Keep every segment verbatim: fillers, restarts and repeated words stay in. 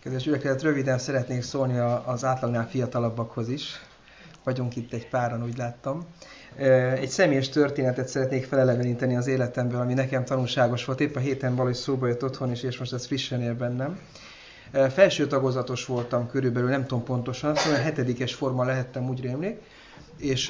Kedves gyülekezet, röviden szeretnék szólni az átlagnál fiatalabbakhoz is. Vagyunk itt egy páran, úgy láttam. Egy személyes történetet szeretnék feleleveníteni az életemből, ami nekem tanulságos volt. Épp a héten valahogy szóba jött otthon is, és most ez frissen él bennem. Felső tagozatos voltam körülbelül, nem tudom pontosan, szóval hetedikes forma lehettem, úgy rémlik. És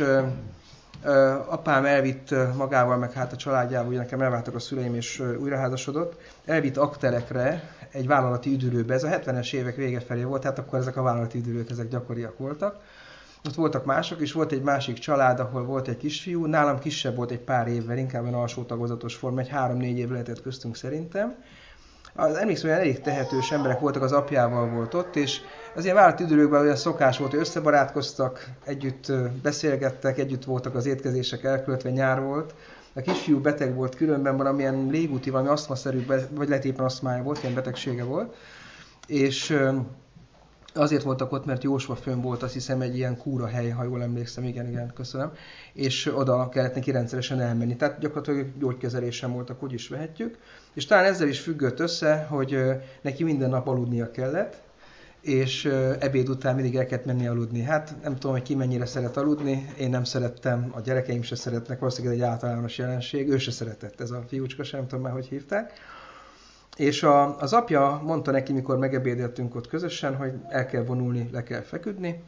apám elvitt magával, meg hát a családjával, ugye nekem elváltak a szüleim és újraházasodott, elvitt aktelekre egy vállalati üdülőbe. Ez a hetvenes évek vége felé volt, tehát akkor ezek a vállalati üdülők ezek gyakoriak voltak. Ott voltak mások, és volt egy másik család, ahol volt egy kisfiú, nálam kisebb volt egy pár évvel, inkább egy alsó tagozatos forma, egy három-négy év lehetett köztünk szerintem. Az emlékszem, hogy elég tehetős emberek voltak, az apjával volt ott, és az ilyen vállalati üdülőkben olyan szokás volt, hogy összebarátkoztak, együtt beszélgettek, együtt voltak az étkezések elköltve, nyár volt. A kisfiú beteg volt, különben valamilyen légúti, valami asztmaszerű, vagy lehet éppen asztmája volt, ilyen betegsége volt. És azért voltak ott, mert Jósva fönn volt, azt hiszem, egy ilyen kúra hely, ha jól emlékszem, igen, igen, köszönöm. És oda kellett neki rendszeresen elmenni. Tehát gyakorlatilag gyógykezelésen voltak, úgy is vehetjük. És talán ezzel is függött össze, hogy neki minden nap aludnia kellett, és ebéd után mindig el kellett menni aludni. Hát nem tudom, hogy ki mennyire szeret aludni, én nem szerettem, a gyerekeim se szeretnek, valószínűleg egy általános jelenség, ő se szeretett, ez a fiúcska sem, nem tudom már, hogy hívták. És a, az apja mondta neki, mikor megebédeltünk ott közösen, hogy el kell vonulni, le kell feküdni.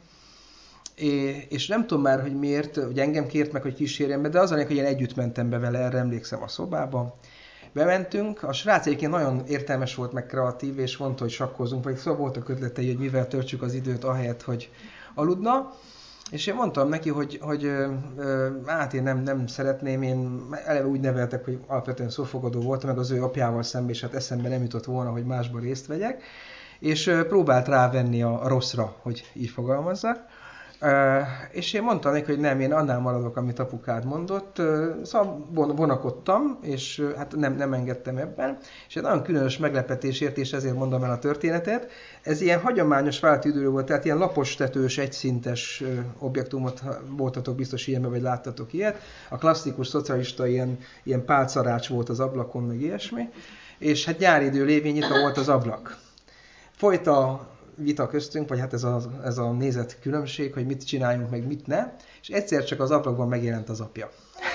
É, és nem tudom már, hogy miért, hogy engem kért meg, hogy kísérjem be, de az a hogy én együtt mentem be vele, erre emlékszem a szobába. Bementünk, a srác egyébként nagyon értelmes volt, meg kreatív, és mondta, hogy sakkozunk, vagy szóval voltak ötletei, hogy mivel töltsük az időt ahelyett, hogy aludna. És én mondtam neki, hogy, hogy ö, hát én nem, nem szeretném, én eleve úgy neveltek, hogy alapvetően szófogadó voltam, meg az ő apjával szemben, és hát eszembe nem jutott volna, hogy másban részt vegyek. És ö, próbált rávenni a, a rosszra, hogy így fogalmazzak. Uh, és én mondtam neki, hogy nem, én annál maradok, amit apukád mondott. Uh, szóval vonakodtam, és uh, hát nem, nem engedtem ebben. És egy nagyon különös meglepetésért, és ezért mondom el a történetet. Ez ilyen hagyományos vállalati üdülő volt, tehát ilyen lapos tetős, egyszintes uh, objektumot voltatok, biztos ilyenbe, vagy láttatok ilyet. A klasszikus szocialista ilyen, ilyen pálcarács volt az ablakon, meg ilyesmi. És hát nyári idő lévén nyitva volt az ablak. Folyt a vita köztünk, vagy hát ez a, ez a nézet különbség, hogy mit csináljunk, meg mit ne, és egyszer csak az ablakban megjelent az apja.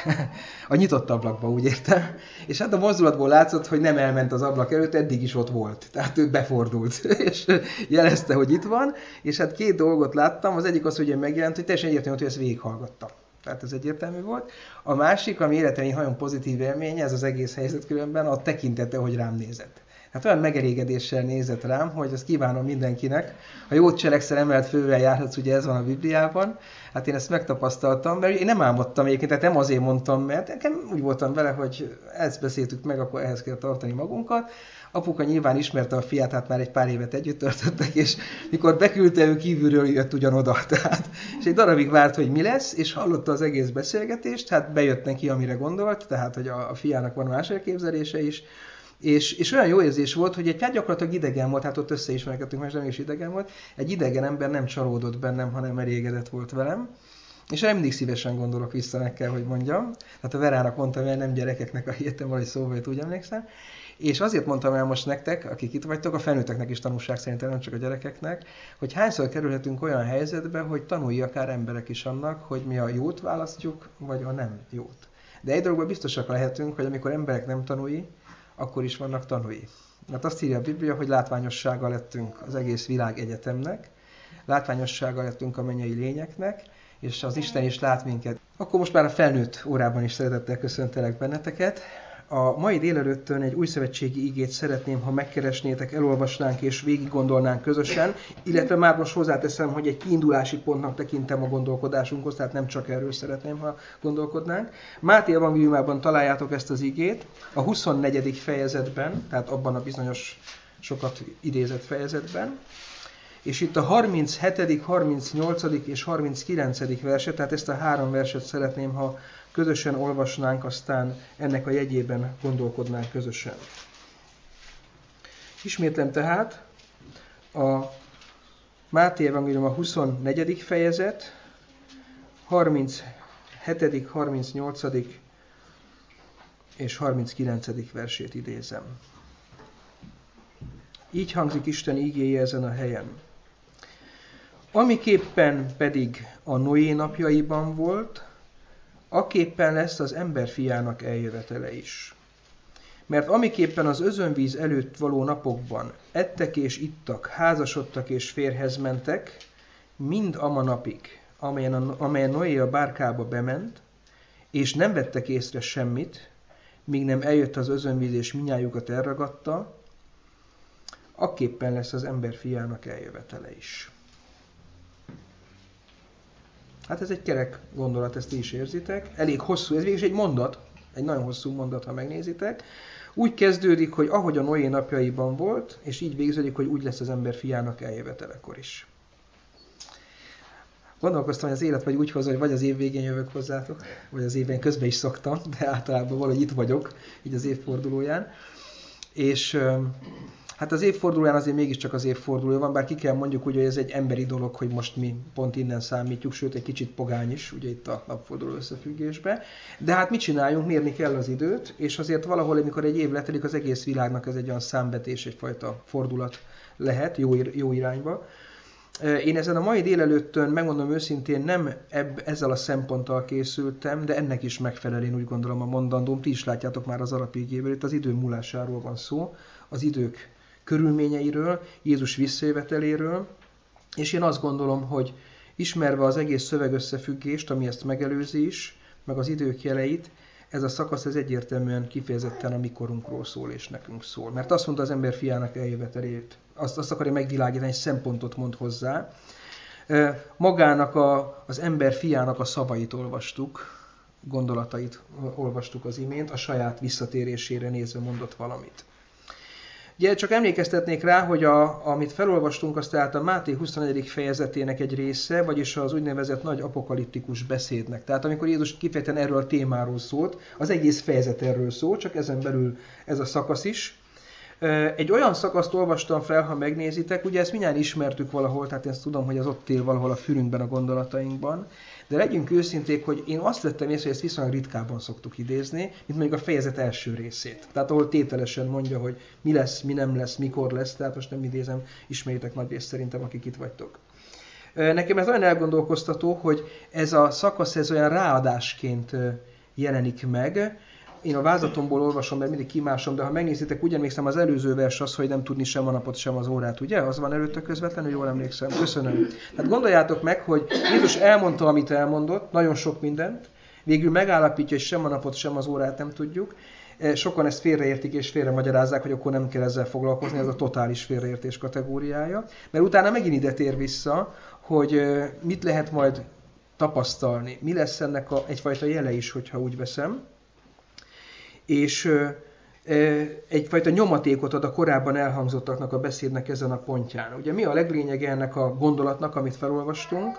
A nyitott ablakban, úgy értem. És hát a mozdulatból látszott, hogy nem elment az ablak előtt, eddig is ott volt. Tehát ő befordult, és jelezte, hogy itt van, és hát két dolgot láttam, az egyik az, hogy megjelent, hogy teljesen egyértelmű, hogy ezt végighallgatta. Tehát ez egyértelmű volt. A másik, ami életemben nagyon pozitív élménye, ez az egész helyzet különben, a tekintete, hogy rám nézett. Hát olyan megelégedéssel nézett rám, hogy azt kívánom mindenkinek. Ha jót cselekszel, emelt fővel járhatsz, ugye ez van a Bibliában. Hát én ezt megtapasztaltam, mert én nem álmodtam egyébként, tehát nem azért mondtam, mert nekem úgy voltam vele, hogy ezt beszéltük meg, akkor ehhez kell tartani magunkat. Apuka nyilván ismerte a fiát, hát már egy pár évet együtt tartottak, és mikor beküldte, ő kívülről jött ugyanoda. Tehát, és egy darabig várt, hogy mi lesz, és hallotta az egész beszélgetést, hát bejött neki, amire gondolt, tehát hogy a, a fiának van más elképzelése is. És, és olyan jó érzés volt, hogy egy hát gyakorlatilag idegen volt, hát ott összeismerkedtünk, mert nem is idegen volt, egy idegen ember nem csalódott bennem, hanem elégedett volt velem. És erre mindig szívesen gondolok vissza, meg kell, hogy mondjam. Tehát a Verának mondtam, hogy nem gyerekeknek a héten valahogy szóval, hogy úgy emlékszem. És azért mondtam el most nektek, akik itt vagytok, a felnőtteknek is tanulság szerintem, nem csak a gyerekeknek, hogy hányszor kerülhetünk olyan helyzetbe, hogy tanulj akár emberek is annak, hogy mi a jót választjuk, vagy a nem jót. De egy dologban biztosak lehetünk, hogy amikor emberek nem tanulj, akkor is vannak tanúi. Mert azt írja a Biblia, hogy látványossága lettünk az egész világ egyetemnek, látványossága lettünk a mennyei lényeknek, és az Isten is lát minket. Akkor most már a felnőtt órában is szeretettel köszöntelek benneteket. A mai délelőttön egy új szövetségi igét szeretném, ha megkeresnétek, elolvasnánk és végig gondolnánk közösen, illetve már most hozzáteszem, hogy egy kiindulási pontnak tekintem a gondolkodásunkhoz, tehát nem csak erről szeretném, ha gondolkodnánk. Máté evangéliumában találjátok ezt az igét, a huszonnegyedik fejezetben, tehát abban a bizonyos sokat idézett fejezetben, és itt a harminchetedik, harmincnyolcadik és harminckilencedik verset, tehát ezt a három verset szeretném, ha közösen olvasnánk, aztán ennek a jegyében gondolkodnánk közösen. Ismétlem tehát a Máté evangélium a huszonnegyedik fejezet, harminchetedik, harmincnyolcadik és harminckilencedik versét idézem. Így hangzik Isten ígéje ezen a helyen. Amiképpen pedig a Noé napjaiban volt, aképpen lesz az emberfiának eljövetele is. Mert amiképpen az özönvíz előtt való napokban ettek és ittak, házasodtak és férjhez mentek, mind ama napig, amelyen, a, amelyen Noé a bárkába bement, és nem vettek észre semmit, míg nem eljött az özönvíz és minnyájukat elragadta, akképpen lesz az emberfiának eljövetele is. Hát ez egy kerek gondolat, ezt ti is érzitek. Elég hosszú, ez végül egy mondat, egy nagyon hosszú mondat, ha megnézitek. Úgy kezdődik, hogy ahogy a Noé napjaiban volt, és így végződik, hogy úgy lesz az emberfiának eljövetelekor is. Gondolkoztam, hogy az élet vagy úgy hozza, hogy vagy az év végén jövök hozzátok, vagy az évben közben is szoktam, de általában valahogy itt vagyok, így az évfordulóján. És hát az évfordulóján azért mégiscsak az évforduló van, bár ki kell mondjuk, ugye, hogy ez egy emberi dolog, hogy most mi pont innen számítjuk, sőt egy kicsit pogány is, ugye itt a napforduló összefüggésbe. De hát mit csináljunk, mérni kell az időt, és azért valahol, amikor egy év letelik, az egész világnak ez egy olyan számvetés, egyfajta fordulat lehet jó, ir- jó irányba. Én ezen a mai délelőttön, megmondom őszintén, nem ebb, ezzel a szemponttal készültem, de ennek is megfelel, én úgy gondolom a mondandóm. Ti is látjátok már az alapigéből, itt az idő múlásáról van szó, az idők körülményeiről, Jézus visszajöveteléről, és én azt gondolom, hogy ismerve az egész szövegösszefüggést, ami ezt megelőzi is, meg az idők jeleit, ez a szakasz ez egyértelműen kifejezetten a mikorunkról szól és nekünk szól. Mert azt mondta az ember fiának eljövetelét, azt, azt akarja megvilágítani, egy szempontot mond hozzá. Magának a, az ember fiának a szavait olvastuk, gondolatait olvastuk az imént, a saját visszatérésére nézve mondott valamit. Ugye csak emlékeztetnék rá, hogy a, amit felolvastunk, az tehát a Máté huszonegyedik fejezetének egy része, vagyis az úgynevezett nagy apokaliptikus beszédnek. Tehát amikor Jézus kifejezetten erről a témáról szólt, az egész fejezet erről szól, csak ezen belül ez a szakasz is. Egy olyan szakaszt olvastam fel, ha megnézitek, ugye ezt mindjárt ismertük valahol, tehát ezt tudom, hogy az ott él valahol a fülünkben, a gondolatainkban, de legyünk őszinték, hogy én azt vettem észre, hogy ezt viszonylag ritkában szoktuk idézni, mint mondjuk a fejezet első részét. Tehát ahol tételesen mondja, hogy mi lesz, mi nem lesz, mikor lesz, tehát most nem idézem, ismerjétek nagy részt szerintem, akik itt vagytok. Nekem ez olyan elgondolkoztató, hogy ez a szakasz ez olyan ráadásként jelenik meg. Én a vázatomból olvasom, mert mindig kimásom, de ha megnézitek, úgy emlékszem, az előző vers az, hogy nem tudni sem a napot, sem az órát, ugye? Az van előtte közvetlenül, jól emlékszem. Köszönöm. Tehát gondoljátok meg, hogy Jézus elmondta, amit elmondott, nagyon sok mindent, végül megállapítja, hogy sem a napot, sem az órát nem tudjuk. Sokan ezt félreértik és félre magyarázzák, hogy akkor nem kell ezzel foglalkozni, ez a totális félreértés kategóriája. Mert utána megint ide tér vissza, hogy mit lehet majd tapasztalni, mi lesz ennek a, egyfajta jele is, hogyha úgy veszem. És egyfajta nyomatékot ad a korábban elhangzottaknak a beszédnek ezen a pontján. Ugye mi a leglényege ennek a gondolatnak, amit felolvastunk,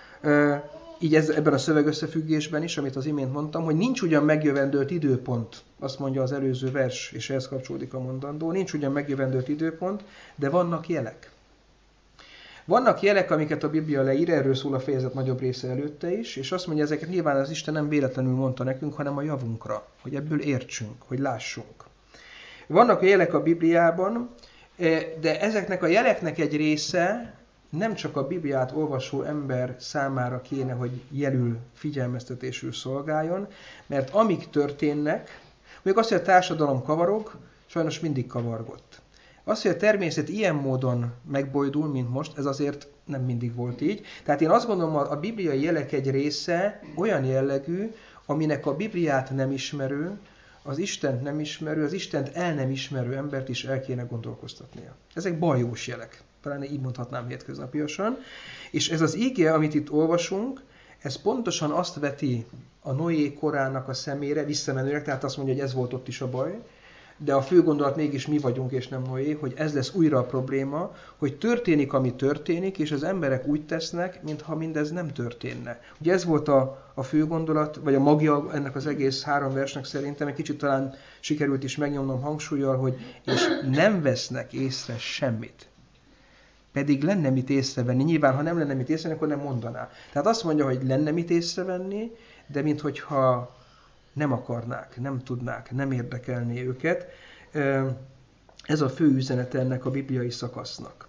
így ez, ebben a szövegösszefüggésben is, amit az imént mondtam, hogy nincs ugyan megjövendőlt időpont, azt mondja az előző vers, és ehhez kapcsolódik a mondandó, nincs ugyan megjövendőlt időpont, de vannak jelek. Vannak jelek, amiket a Biblia leír, erről szól a fejezet nagyobb része előtte is, és azt mondja, ezeket nyilván az Isten nem véletlenül mondta nekünk, hanem a javunkra, hogy ebből értsünk, hogy lássunk. Vannak a jelek a Bibliában, de ezeknek a jeleknek egy része nem csak a Bibliát olvasó ember számára kéne, hogy jelül figyelmeztetésül szolgáljon, mert amik történnek, mondjuk azt, hogy a társadalom kavarog, sajnos mindig kavargott. Az, hogy a természet ilyen módon megbojdul, mint most, ez azért nem mindig volt így. Tehát én azt gondolom, a bibliai jelek egy része olyan jellegű, aminek a Bibliát nem ismerő, az Istent nem ismerő, az Istent el nem ismerő embert is el kéne gondolkoztatnia. Ezek bajós jelek. Talán így mondhatnám hétköznapiasan. És ez az íge, amit itt olvasunk, ez pontosan azt veti a Noé korának a szemére, visszamenőleg, tehát azt mondja, hogy ez volt ott is a baj, de a fő gondolat mégis mi vagyunk, és nem Noé, hogy ez lesz újra a probléma, hogy történik, ami történik, és az emberek úgy tesznek, mintha mindez nem történne. Ugye ez volt a, a fő gondolat, vagy a magja ennek az egész három versnek szerintem, egy kicsit talán sikerült is megnyomnom hangsúlyjal, hogy és nem vesznek észre semmit. Pedig lenne mit észrevenni. Nyilván, ha nem lenne mit észrevenni, akkor nem mondaná. Tehát azt mondja, hogy lenne mit észrevenni, de minthogyha nem akarnák, nem tudnák, nem érdekelné őket. Ez a fő üzenete ennek a bibliai szakasznak.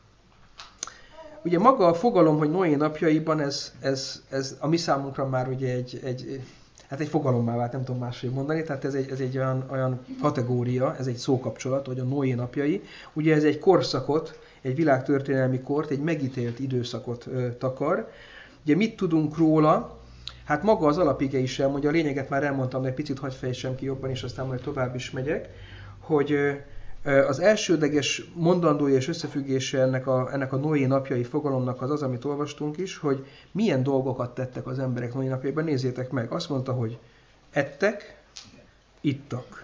Ugye maga a fogalom, hogy Noé napjaiban, ez, ez, ez a mi számunkra már ugye egy, egy, hát egy fogalommá vált, nem tudom máshogy mondani, tehát ez egy, ez egy olyan, olyan kategória, ez egy szókapcsolat, hogy a Noé napjai. Ugye ez egy korszakot, egy világtörténelmi kort, egy megítélt időszakot ö, takar. Ugye mit tudunk róla? Hát maga az alapige is elmondja, a lényeget már elmondtam, de egy picit hadd fejtsem ki jobban, és aztán majd tovább is megyek, hogy az elsődleges mondandója és összefüggése ennek a, ennek a Noé napjai fogalomnak az az, amit olvastunk is, hogy milyen dolgokat tettek az emberek Noé napjaiban. Nézzétek meg, azt mondta, hogy ettek, ittak.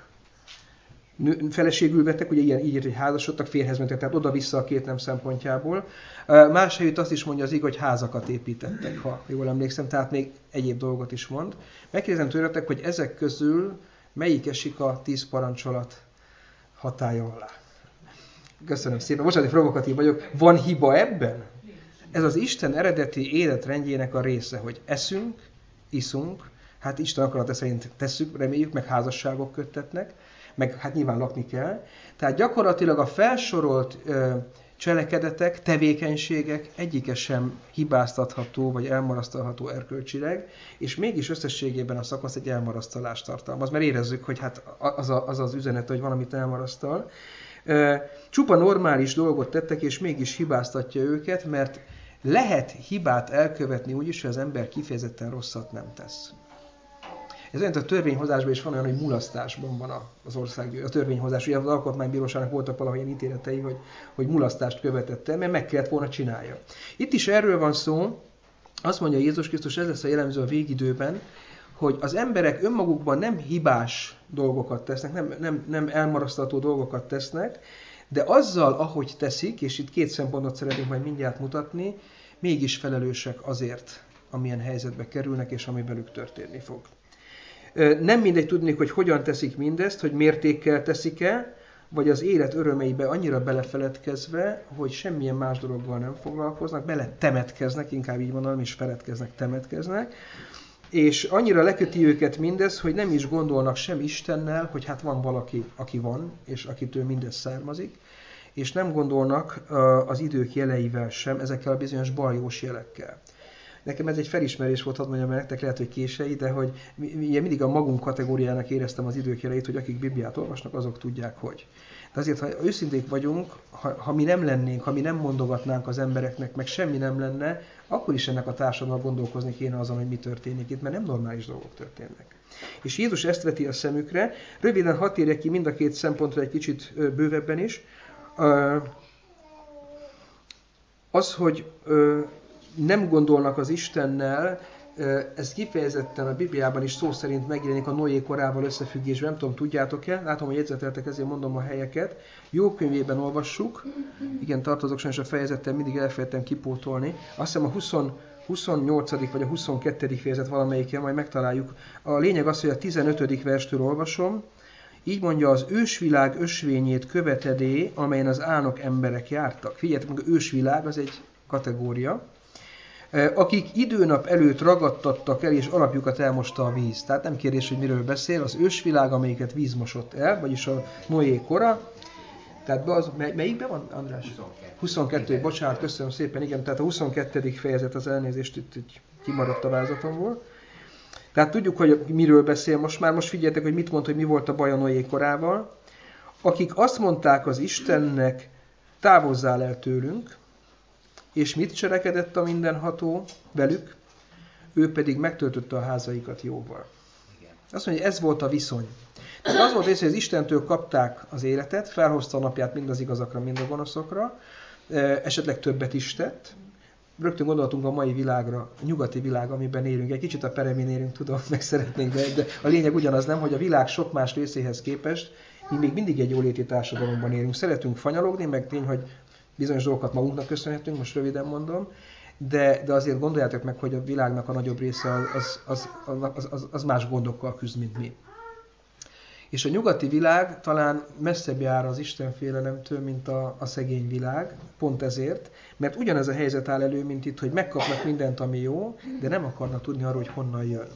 Feleségül vettek, ugye ilyen, így, hogy házasodtak, férjhez mentek, tehát oda-vissza a két nem szempontjából. Más helyütt azt is mondja az ig, hogy házakat építettek, ha jól emlékszem, tehát még egyéb dolgot is mond. Megkérdezem tőletek, hogy ezek közül melyik esik a tíz parancsolat hatálya alá? Köszönöm szépen. Bocsánat, provokatív vagyok. Van hiba ebben? Ez az Isten eredeti életrendjének a része, hogy eszünk, iszunk, hát Isten akarata szerint tesszük, reméljük, meg házasságok köttetnek, meg hát nyilván lakni kell. Tehát gyakorlatilag a felsorolt ö, cselekedetek, tevékenységek egyike sem hibáztatható, vagy elmarasztalható erkölcsileg, és mégis összességében a szakasz egy elmarasztalást tartalmaz, mert érezzük, hogy hát az a, az, az üzenet, hogy valamit elmarasztal. Ö, csupa normális dolgot tettek, és mégis hibáztatja őket, mert lehet hibát elkövetni úgy is, hogy az ember kifejezetten rosszat nem tesz. Ez olyan, a törvényhozásban is van olyan, hogy mulasztásban van az ország, a törvényhozás. Ugye az alkotmánybíróságnak voltak valahogy ilyen ítéletei, hogy, hogy mulasztást követett el, mert meg kellett volna csinálja. Itt is erről van szó, azt mondja Jézus Krisztus, ez lesz a jellemző a végidőben, hogy az emberek önmagukban nem hibás dolgokat tesznek, nem, nem, nem elmarasztalható dolgokat tesznek, de azzal, ahogy teszik, és itt két szempontot szeretnénk majd mindjárt mutatni, mégis felelősek azért, amilyen helyzetbe kerülnek, és ami velük történni fog. Nem mindegy tudni, hogy hogyan teszik mindezt, hogy mértékkel teszik-e, vagy az élet örömeibe annyira belefeledkezve, hogy semmilyen más dologgal nem foglalkoznak, bele temetkeznek, inkább így mondanom, és feledkeznek, temetkeznek, és annyira leköti őket mindez, hogy nem is gondolnak sem Istennel, hogy hát van valaki, aki van, és akitől mindez származik, és nem gondolnak az idők jeleivel sem, ezekkel a bizonyos baljós jelekkel. Nekem ez egy felismerés volt, hadd mondjam, mert nektek lehet, hogy késői, de hogy ugye mindig a magunk kategóriának éreztem az idők jeleit, hogy akik Bibliát olvasnak, azok tudják, hogy. De azért, ha őszinték vagyunk, ha, ha mi nem lennénk, ha mi nem mondogatnánk az embereknek, meg semmi nem lenne, akkor is ennek a társadalomnak gondolkozni kéne azon, hogy mi történik itt, mert nem normális dolgok történnek. És Jézus ezt veti a szemükre. Röviden hadd térjek ki mind a két szempontra egy kicsit bővebben is. Az, hogy nem gondolnak az Istennel, ez kifejezetten a Bibliában is szó szerint megjelenik a Noé korával összefüggésben, nem tudom, tudjátok-e? Látom, hogy jegyzeteltek, ezért mondom a helyeket. Jó könyvében olvassuk, igen, tartozok sajnos a fejezettel, mindig elfelejtem kipótolni. Azt hiszem a húsz, huszonnyolcadik vagy a huszonkettedik fejezet valamelyiken, majd megtaláljuk. A lényeg az, hogy a tizenötödik verstől olvasom. Így mondja, az ősvilág ösvényét követedé, amelyen az álnok emberek jártak. Figyeljetek meg, az ősvilág az egy kategória, akik időnap előtt ragadtattak el, és alapjukat elmosta a víz. Tehát nem kérdés, hogy miről beszél, az ősvilág, amelyiket víz mosott el, vagyis a Noé kora. Tehát be az, mely, melyikben van, András? huszonkettő. huszonkettő, bocsánat, köszönöm szépen, igen, tehát a huszonkettő fejezet az elnézést, itt, itt kimaradt a vázatomból. Tehát tudjuk, hogy miről beszél most már, most figyeljetek, hogy mit mond, hogy mi volt a baj a Noé korával. Akik azt mondták az Istennek, távozzál el tőlünk, és mit cselekedett a mindenható velük? Ő pedig megtöltötte a házaikat jóval. Azt mondja, hogy ez volt a viszony. Tehát az volt rész, hogy az Istentől kapták az életet, felhozta a napját mind az igazakra, mind a gonoszokra, esetleg többet is tett. Rögtön gondoltunk a mai világra, a nyugati világ, amiben élünk. Egy kicsit a peremin élünk, tudom, meg szeretnénk, de, de a lényeg ugyanaz nem, hogy a világ sok más részéhez képest mi még mindig egy jóléti társadalomban élünk. Szeretünk fanyalogni, meg tény, hogy bizonyos dolgokat magunknak köszönhetünk, most röviden mondom, de, de azért gondoljátok meg, hogy a világnak a nagyobb része az, az, az, az, az más gondokkal küzd, mint mi. És a nyugati világ talán messzebb jár az istenfélelemtől, mint a, a szegény világ, pont ezért, mert ugyanez a helyzet áll elő, mint itt, hogy megkapnak mindent, ami jó, de nem akarnak tudni arról, hogy honnan jön.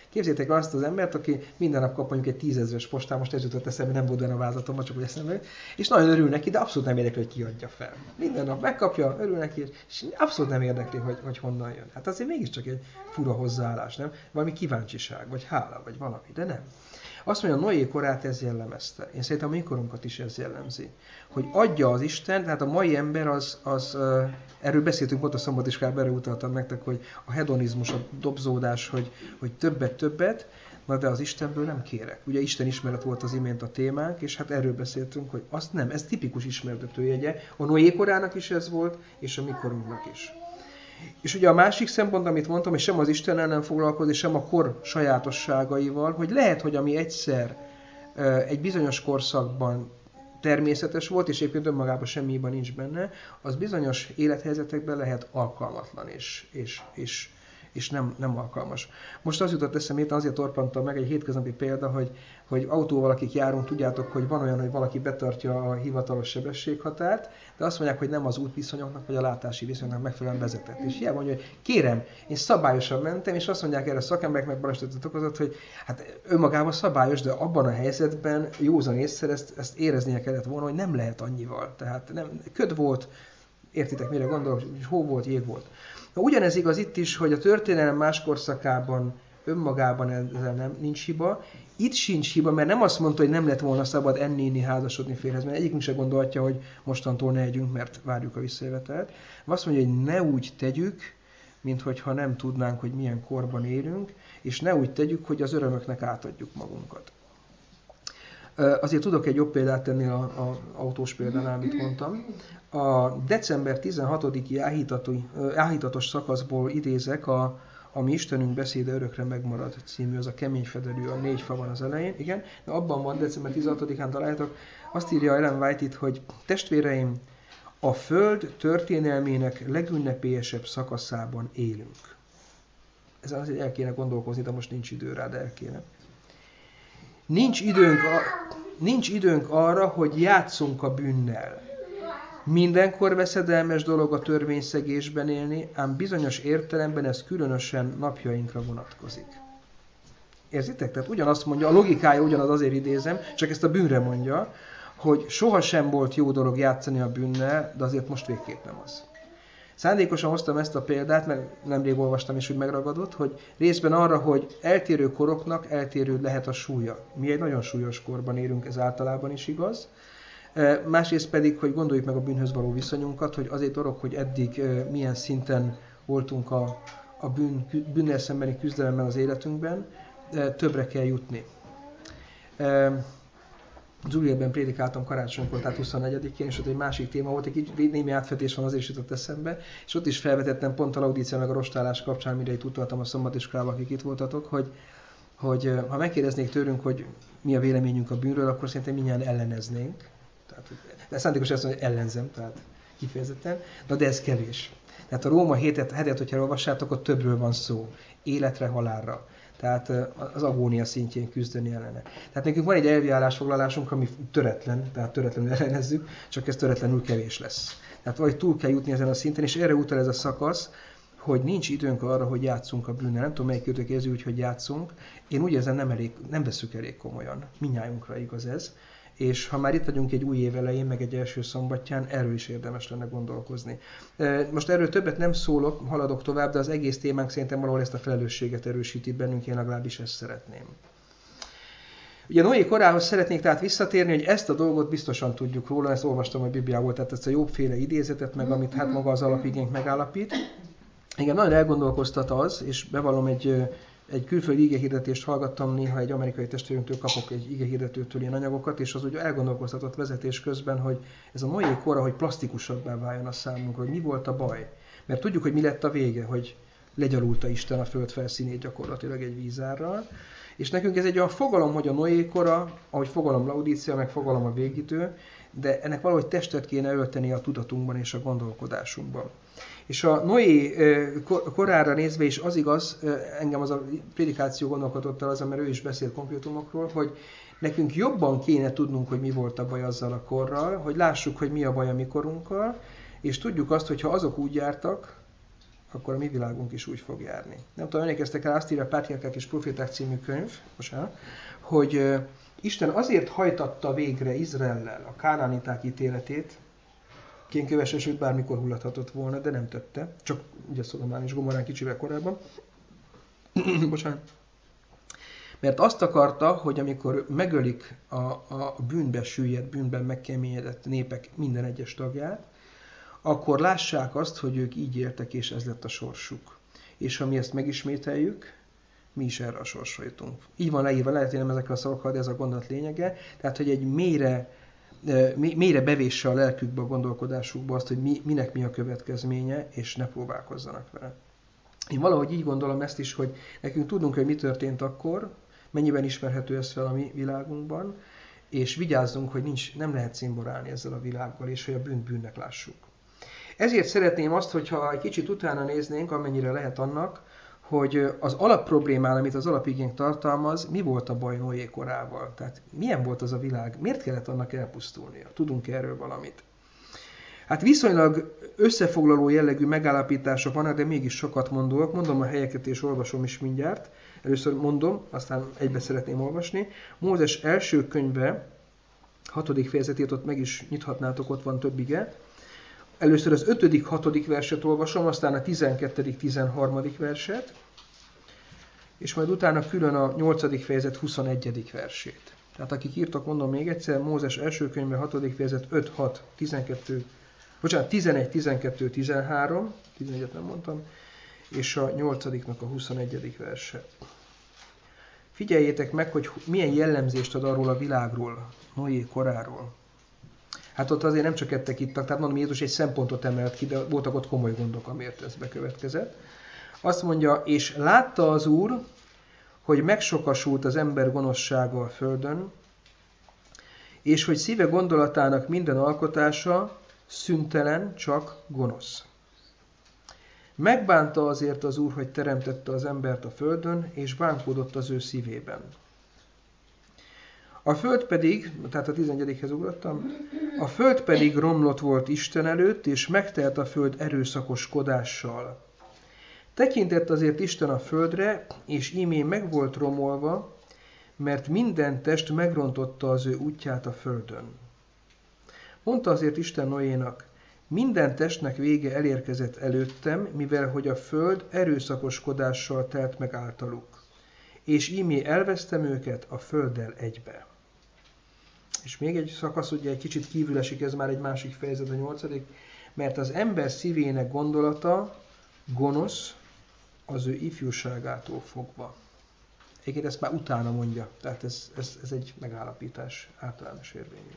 Képzeljétek el azt az embert, aki minden nap kap mondjuk egy tízezres postán, most ez jutott eszembe, nem volt benne a vázatomban, csak úgy eszembe, és nagyon örül neki, de abszolút nem érdekli, hogy kiadja fel. Minden nap megkapja, örül neki, és abszolút nem érdekli, hogy, hogy honnan jön. Hát azért mégiscsak egy fura hozzáállás, nem? Valami kíváncsiság, vagy hála, vagy valami, de nem. Azt mondja, Noé korát ez jellemezte. Én szerintem a mi korunkat is ez jellemzi. Hogy adja az Isten, tehát a mai ember az, az erről beszéltünk ott a szombatiskolában, erről utaltam nektek, hogy a hedonizmus, a dobzódás, hogy, hogy többet, többet, na de az Istenből nem kérek. Ugye Isten ismeret volt az imént a témánk, és hát erről beszéltünk, hogy azt nem, ez tipikus ismertetőjegye. A Noé korának is ez volt, és a mi korunknak is. És ugye a másik szempont, amit mondtam, hogy sem az Istennel nem foglalkozni, sem a kor sajátosságaival, hogy lehet, hogy ami egyszer egy bizonyos korszakban természetes volt, és egyébként önmagában semmi hiba nincs benne, az bizonyos élethelyzetekben lehet alkalmatlan, és, és, és, és nem, nem alkalmas. Most az jutott eszembe, azért torpantam meg egy hétköznapi példa, hogy, hogy autóval, akik járunk, tudjátok, hogy van olyan, hogy valaki betartja a hivatalos sebességhatárt, de azt mondják, hogy nem az útviszonyoknak, vagy a látási viszonyoknak megfelelően vezetett. És hiába mondja, hogy kérem, én szabályosan mentem, és azt mondják erre a szakemberek, meg balesetet okozott, hogy hát önmagában szabályos, de abban a helyzetben józan észre ezt, ezt éreznie kellett volna, hogy nem lehet annyival. Tehát nem, köd volt, értitek, mire gondolok, hó volt, jég volt. Na, ugyanez igaz itt is, hogy a történelem más korszakában önmagában ezzel nem, nincs hiba. Itt sincs hiba, mert nem azt mondta, hogy nem lett volna szabad enni, inni, házasodni férhez, mert egyikünk se gondolhatja, hogy mostantól ne együnk, mert várjuk a visszajövetelt. Azt mondja, hogy ne úgy tegyük, minthogyha nem tudnánk, hogy milyen korban élünk, és ne úgy tegyük, hogy az örömöknek átadjuk magunkat. Azért tudok egy jobb példát tenni az autós példánál, amit mondtam. A december tizenhatodiki áhítatos szakaszból idézek, a A mi Istenünk beszéde örökre megmarad című, az a kemény fedelű, a négy fa van az elején, igen, de abban van, december tizenhatodikán találjátok, azt írja Ellen White itt, hogy testvéreim, a Föld történelmének legünnepélyesebb szakaszában élünk. Ezen azért el kéne gondolkozni, de most nincs idő rá, de el kéne. Nincs időnk, a, nincs időnk arra, hogy játsszunk a bűnnel. Mindenkor veszedelmes dolog a törvényszegésben élni, ám bizonyos értelemben ez különösen napjainkra vonatkozik. Érzitek? Tehát ugyanazt mondja, a logikája ugyanaz, azért idézem, csak ezt a bűnre mondja, hogy sohasem volt jó dolog játszani a bűnnel, de azért most végképp nem az. Szándékosan hoztam ezt a példát, mert nemrég olvastam és úgy megragadott, hogy részben arra, hogy eltérő koroknak eltérő lehet a súlya. Mi egy nagyon súlyos korban élünk, ez általában is igaz. Másrészt pedig, hogy gondoljuk meg a bűnhöz való viszonyunkat, hogy azért dolog, hogy eddig milyen szinten voltunk a, a bűn, bűnnel szembeni küzdelemmel az életünkben, többre kell jutni. Zurielben prédikáltam karácsonykor, tehát huszonnegyedikén, és ott egy másik téma volt, egy kicsit némi átfedés van, azért is jutott eszembe, és ott is felvetettem pont a laudícia meg a rostálás kapcsán, mire itt utaltam a szombatiskolában, akik itt voltatok, hogy, hogy ha megkérdeznék tőlünk, hogy mi a véleményünk a bűnről, akkor szerintem mindjárt elleneznénk. Tehát, de szándékos ezt mondani, hogy ellenzem, tehát kifejezetten, na de ez kevés. Tehát a Róma hétet, hetet, hogyha olvassátok, ott többről van szó. Életre, halálra. Tehát az agónia szintjén küzdeni ellene. Tehát nekünk van egy elvi állásfoglalásunk, ami töretlen, tehát töretlenül ellenezzük, csak ez töretlenül kevés lesz. Tehát vagy túl kell jutni ezen a szinten, és erre utal ez a szakasz, hogy nincs időnk arra, hogy játszunk a bűnnel. Nem tudom, melyik kötök érzi úgy, hogy játszunk. Én úgy érzem, nem, elég, nem veszük elég komolyan. Mindnyájunkra igaz ez. És ha már itt vagyunk egy új év elején, meg egy első szombatján, erről is érdemes lenne gondolkozni. Most erről többet nem szólok, haladok tovább, de az egész témánk szerintem valahol ezt a felelősséget erősíti bennünk, én legalábbis ezt szeretném. Ugye Noé korához szeretnék tehát visszatérni, hogy ezt a dolgot biztosan tudjuk róla, ezt olvastam a Bibliából, tehát ezt a jobbféle idézetet, meg amit hát maga az alapigénk megállapít. Igen, nagyon elgondolkoztat az, és bevallom, egy, egy külföldi igehirdetést hallgattam, néha egy amerikai testvérünktől kapok egy igehirdetőtől ilyen anyagokat, és az ugye elgondolkoztatott vezetés közben, hogy ez a Noé kora, hogy plastikusabbá váljon a számunkra, hogy mi volt a baj. Mert tudjuk, hogy mi lett a vége, hogy legyalulta Isten a föld felszínét gyakorlatilag egy vízárral. És nekünk ez egy olyan fogalom, hogy a Noé kora, ahogy fogalom Laudícia, meg fogalom a végidő, de ennek valahogy testet kéne ölteni a tudatunkban és a gondolkodásunkban. És a Noé korára nézve is az igaz, engem az a prédikáció gondolkodott el az, mert ő is beszélt konkrétumokról, hogy nekünk jobban kéne tudnunk, hogy mi volt a baj azzal a korral, hogy lássuk, hogy mi a baj a mi korunkkal, és tudjuk azt, hogy ha azok úgy jártak, akkor a mi világunk is úgy fog járni. Nem tudom, emlékeztek el, azt írja a Pátriárkák és Proféták című könyv, bocsánat, hogy uh, Isten azért hajtatta végre Izraellel a kánaaniták ítéletét, kénköves esőt bármikor hullathatott volna, de nem tette, csak ugye Szodomán és Gomorrán kicsivel korábban. Bocsánat. Mert azt akarta, hogy amikor megölik a, a bűnbe süllyedt, bűnben megkeményedett népek minden egyes tagját, akkor lássák azt, hogy ők így éltek, és ez lett a sorsuk. És ha mi ezt megismételjük, mi is erre a sorsra jutunk. Így van leírva, lehet, hogy nem ezekkel a szavakkal, de ez a gondolat lényege. Tehát, hogy egy mélyre, mélyre bevésse a lelkükbe, a gondolkodásukba azt, hogy mi, minek mi a következménye, és ne próbálkozzanak vele. Én valahogy így gondolom ezt is, hogy nekünk tudnunk, hogy mi történt akkor, mennyiben ismerhető ez fel a mi világunkban, és vigyázzunk, hogy nincs, nem lehet szimborálni ezzel a világgal, és hogy a bűnt bűnnek lássuk. Ezért szeretném azt, hogyha egy kicsit utána néznénk, amennyire lehet annak, hogy az alapproblémán, amit az alapigénk tartalmaz, mi volt a baj Noé korával? Tehát milyen volt az a világ? Miért kellett annak elpusztulnia? Tudunk erről valamit? Hát viszonylag összefoglaló jellegű megállapítások vannak, de mégis sokat mondóak. Mondom a helyeket és olvasom is mindjárt. Először mondom, aztán egybe szeretném olvasni. Mózes első könyve, hatodik fejezetét ott meg is nyithatnátok, ott van több ige. Először az ötödik, hatodik verset olvasom, aztán a tizenkettedik, tizenharmadik verset, és majd utána külön a nyolcadik fejezet huszonegyedik versét. Tehát akik írtak, mondom még egyszer, Mózes első könyve, hatodik fejezet, öt, hat, tizenkettő, bocsánat, tizenegy, tizenkettő, tizenhárom, tizenegyet nem mondtam, és a nyolcadiknak a huszonegyedik verse. Figyeljétek meg, hogy milyen jellemzést ad arról a világról, Noé koráról. Hát ott azért nem csak ettek, ittak, tehát mondom, Jézus egy szempontot emelt ki, de voltak ott komoly gondok, amiért ez bekövetkezett. Azt mondja, és látta az Úr, hogy megsokasult az ember gonoszsága a földön, és hogy szíve gondolatának minden alkotása szüntelen, csak gonosz. Megbánta azért az Úr, hogy teremtette az embert a földön, és bánkódott az ő szívében. A föld pedig, tehát a tizenegyedikhez ugrottam, a föld pedig romlott volt Isten előtt, és megtelt a föld erőszakoskodással. Tekintett azért Isten a földre, és ímé meg volt romolva, mert minden test megrontotta az ő útját a földön. Mondta azért Isten Noénak, minden testnek vége elérkezett előttem, mivel hogy a föld erőszakoskodással telt meg általuk. És ímé elvesztem őket a földdel egybe. És még egy szakasz, ugye egy kicsit kívül esik, ez már egy másik fejezet, a nyolcadik, mert az ember szívének gondolata gonosz az ő ifjúságától fogva. Egyébként ezt már utána mondja, tehát ez, ez, ez egy megállapítás, általános érvényű.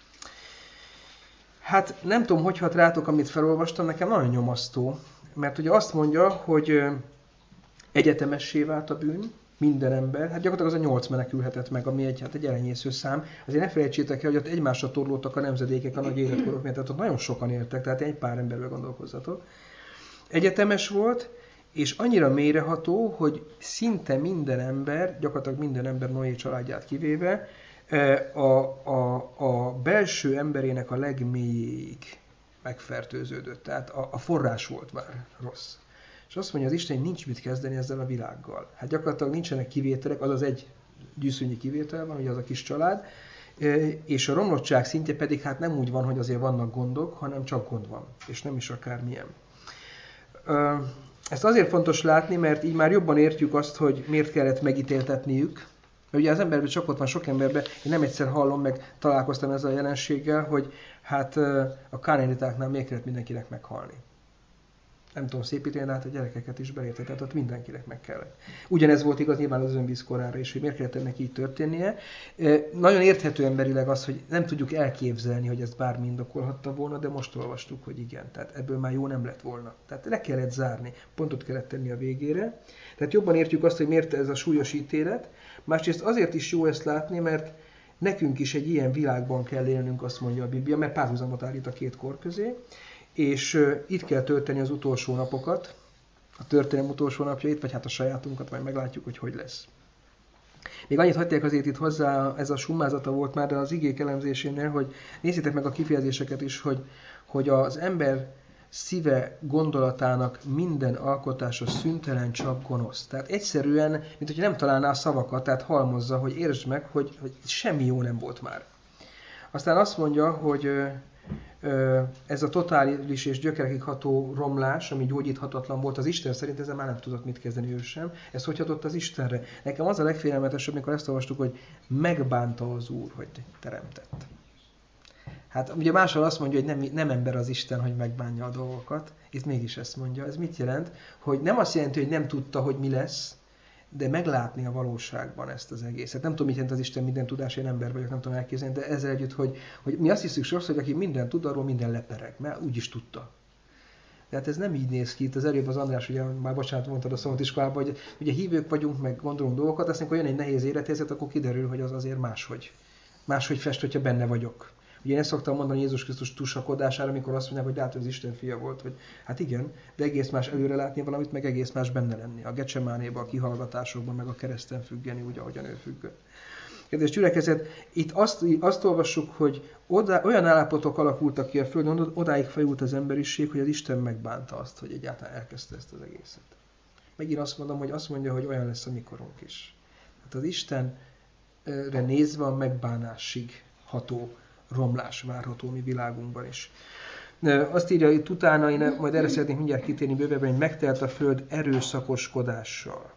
Hát nem tudom, hogy hat rátok, amit felolvastam, nekem nagyon nyomasztó, mert ugye azt mondja, hogy egyetemessé vált a bűn, minden ember, hát gyakorlatilag az a nyolc menekülhetett meg, ami egy, hát egy elenyésző szám. Azért ne felejtsétek el, hogy ott egymásra torlódtak a nemzedékek a nagy életkorok miatt, tehát ott nagyon sokan éltek, tehát egy pár emberről gondolkozzatok. Egyetemes volt, és annyira mélyreható, hogy szinte minden ember, gyakorlatilag minden ember Noé családját kivéve, a, a, a belső emberének a legmélyéig megfertőződött. Tehát a, a forrás volt már rossz. És azt mondja, az Isten, nincs mit kezdeni ezzel a világgal. Hát gyakorlatilag nincsenek kivételek, az az egy gyűszűnyi kivétel van, ugye az a kis család, és a romlottság szintje pedig hát nem úgy van, hogy azért vannak gondok, hanem csak gond van, és nem is akármilyen. Ezt azért fontos látni, mert így már jobban értjük azt, hogy miért kellett megítéltetniük. Mert ugye az emberben csak ott van, sok emberben, én nem egyszer hallom, meg találkoztam ezzel a jelenséggel, hogy hát a kánaanitáknál miért kellett mindenkinek meghalni. Nem tudom szépíteni, de hát a gyerekeket is belélte, tehát ott mindenkinek meg kellett. Ugyanez volt igaz nyilván az önvíz korára is, hogy miért kellett ennek így történnie. E, nagyon érthető emberileg az, hogy nem tudjuk elképzelni, hogy ezt bármi indokolhatta volna, de most olvastuk, hogy igen. Tehát ebből már jó nem lett volna. Tehát le kellett zárni, pontot kellett tenni a végére. Tehát jobban értjük azt, hogy miért ez a súlyos ítélet. Másrészt azért is jó ezt látni, mert nekünk is egy ilyen világban kell élnünk, azt mondja a Biblia, mert párhuzamot állít a két kor közé. És uh, itt kell tölteni az utolsó napokat, a történelem utolsó napjait, vagy hát a sajátunkat, majd meglátjuk, hogy hogy lesz. Még annyit hagyják azért itt hozzá, ez a summázata volt már, de az igék elemzésénél, hogy nézzétek meg a kifejezéseket is, hogy, hogy az ember szíve gondolatának minden alkotása szüntelen csak gonosz. Tehát egyszerűen, mint hogy nem találná a szavakat, tehát halmozza, hogy értsd meg, hogy, hogy semmi jó nem volt már. Aztán azt mondja, hogy ö, ö, ez a totális és gyökerekig ható romlás, ami gyógyíthatatlan volt az Isten szerint, ezzel már nem tudott mit kezdeni ő sem. Ez hogy hatott az Istenre? Nekem az a legfélelmetesebb, amikor ezt olvastuk, hogy megbánta az Úr, hogy teremtett. Hát ugye máshol azt mondja, hogy nem, nem ember az Isten, hogy megbánja a dolgokat. Itt mégis ezt mondja. Ez mit jelent? Hogy nem azt jelenti, hogy nem tudta, hogy mi lesz, de meglátni a valóságban ezt az egészet. Nem tudom, mit jelent az Isten minden tudás, én ember vagyok, nem tudom elképzelni, de ezzel együtt, hogy, hogy mi azt hiszük sokszor, hogy aki minden tud, arról minden lepereg, mert úgy is tudta. Tehát ez nem így néz ki. Itt az előbb az András, ugye már bocsánat mondtad a szombatiskolában, hogy ugye hívők vagyunk, meg gondolunk dolgokat, aztán amikor jön egy nehéz élethelyzet, akkor kiderül, hogy az azért máshogy. Máshogy fest, hogyha benne vagyok. Ugye én ezt szoktam mondani Jézus Krisztus tusakodására, amikor azt mondják, hogy de hát az Isten fia volt, hogy hát igen, de egész más előre látni valamit, meg egész más benne lenni. A Gecsemánéban, a kihallgatásokban, meg a kereszten függeni, úgy, ahogyan ő függött. Kedves gyülekezet, itt azt, azt olvassuk, hogy oda, olyan állapotok alakultak ki a Földön, odáig fejult az emberiség, hogy az Isten megbánta azt, hogy egyáltalán elkezdte ezt az egészet. Megint azt mondom, hogy azt mondja, hogy olyan lesz a mikorunk is. Hát az Istenre nézve a megbánásig ható romlás várható mi világunkban is. Azt írja itt utána, én majd erre szeretnék mindjárt kitérni bővebben, hogy megtelt a föld erőszakoskodással.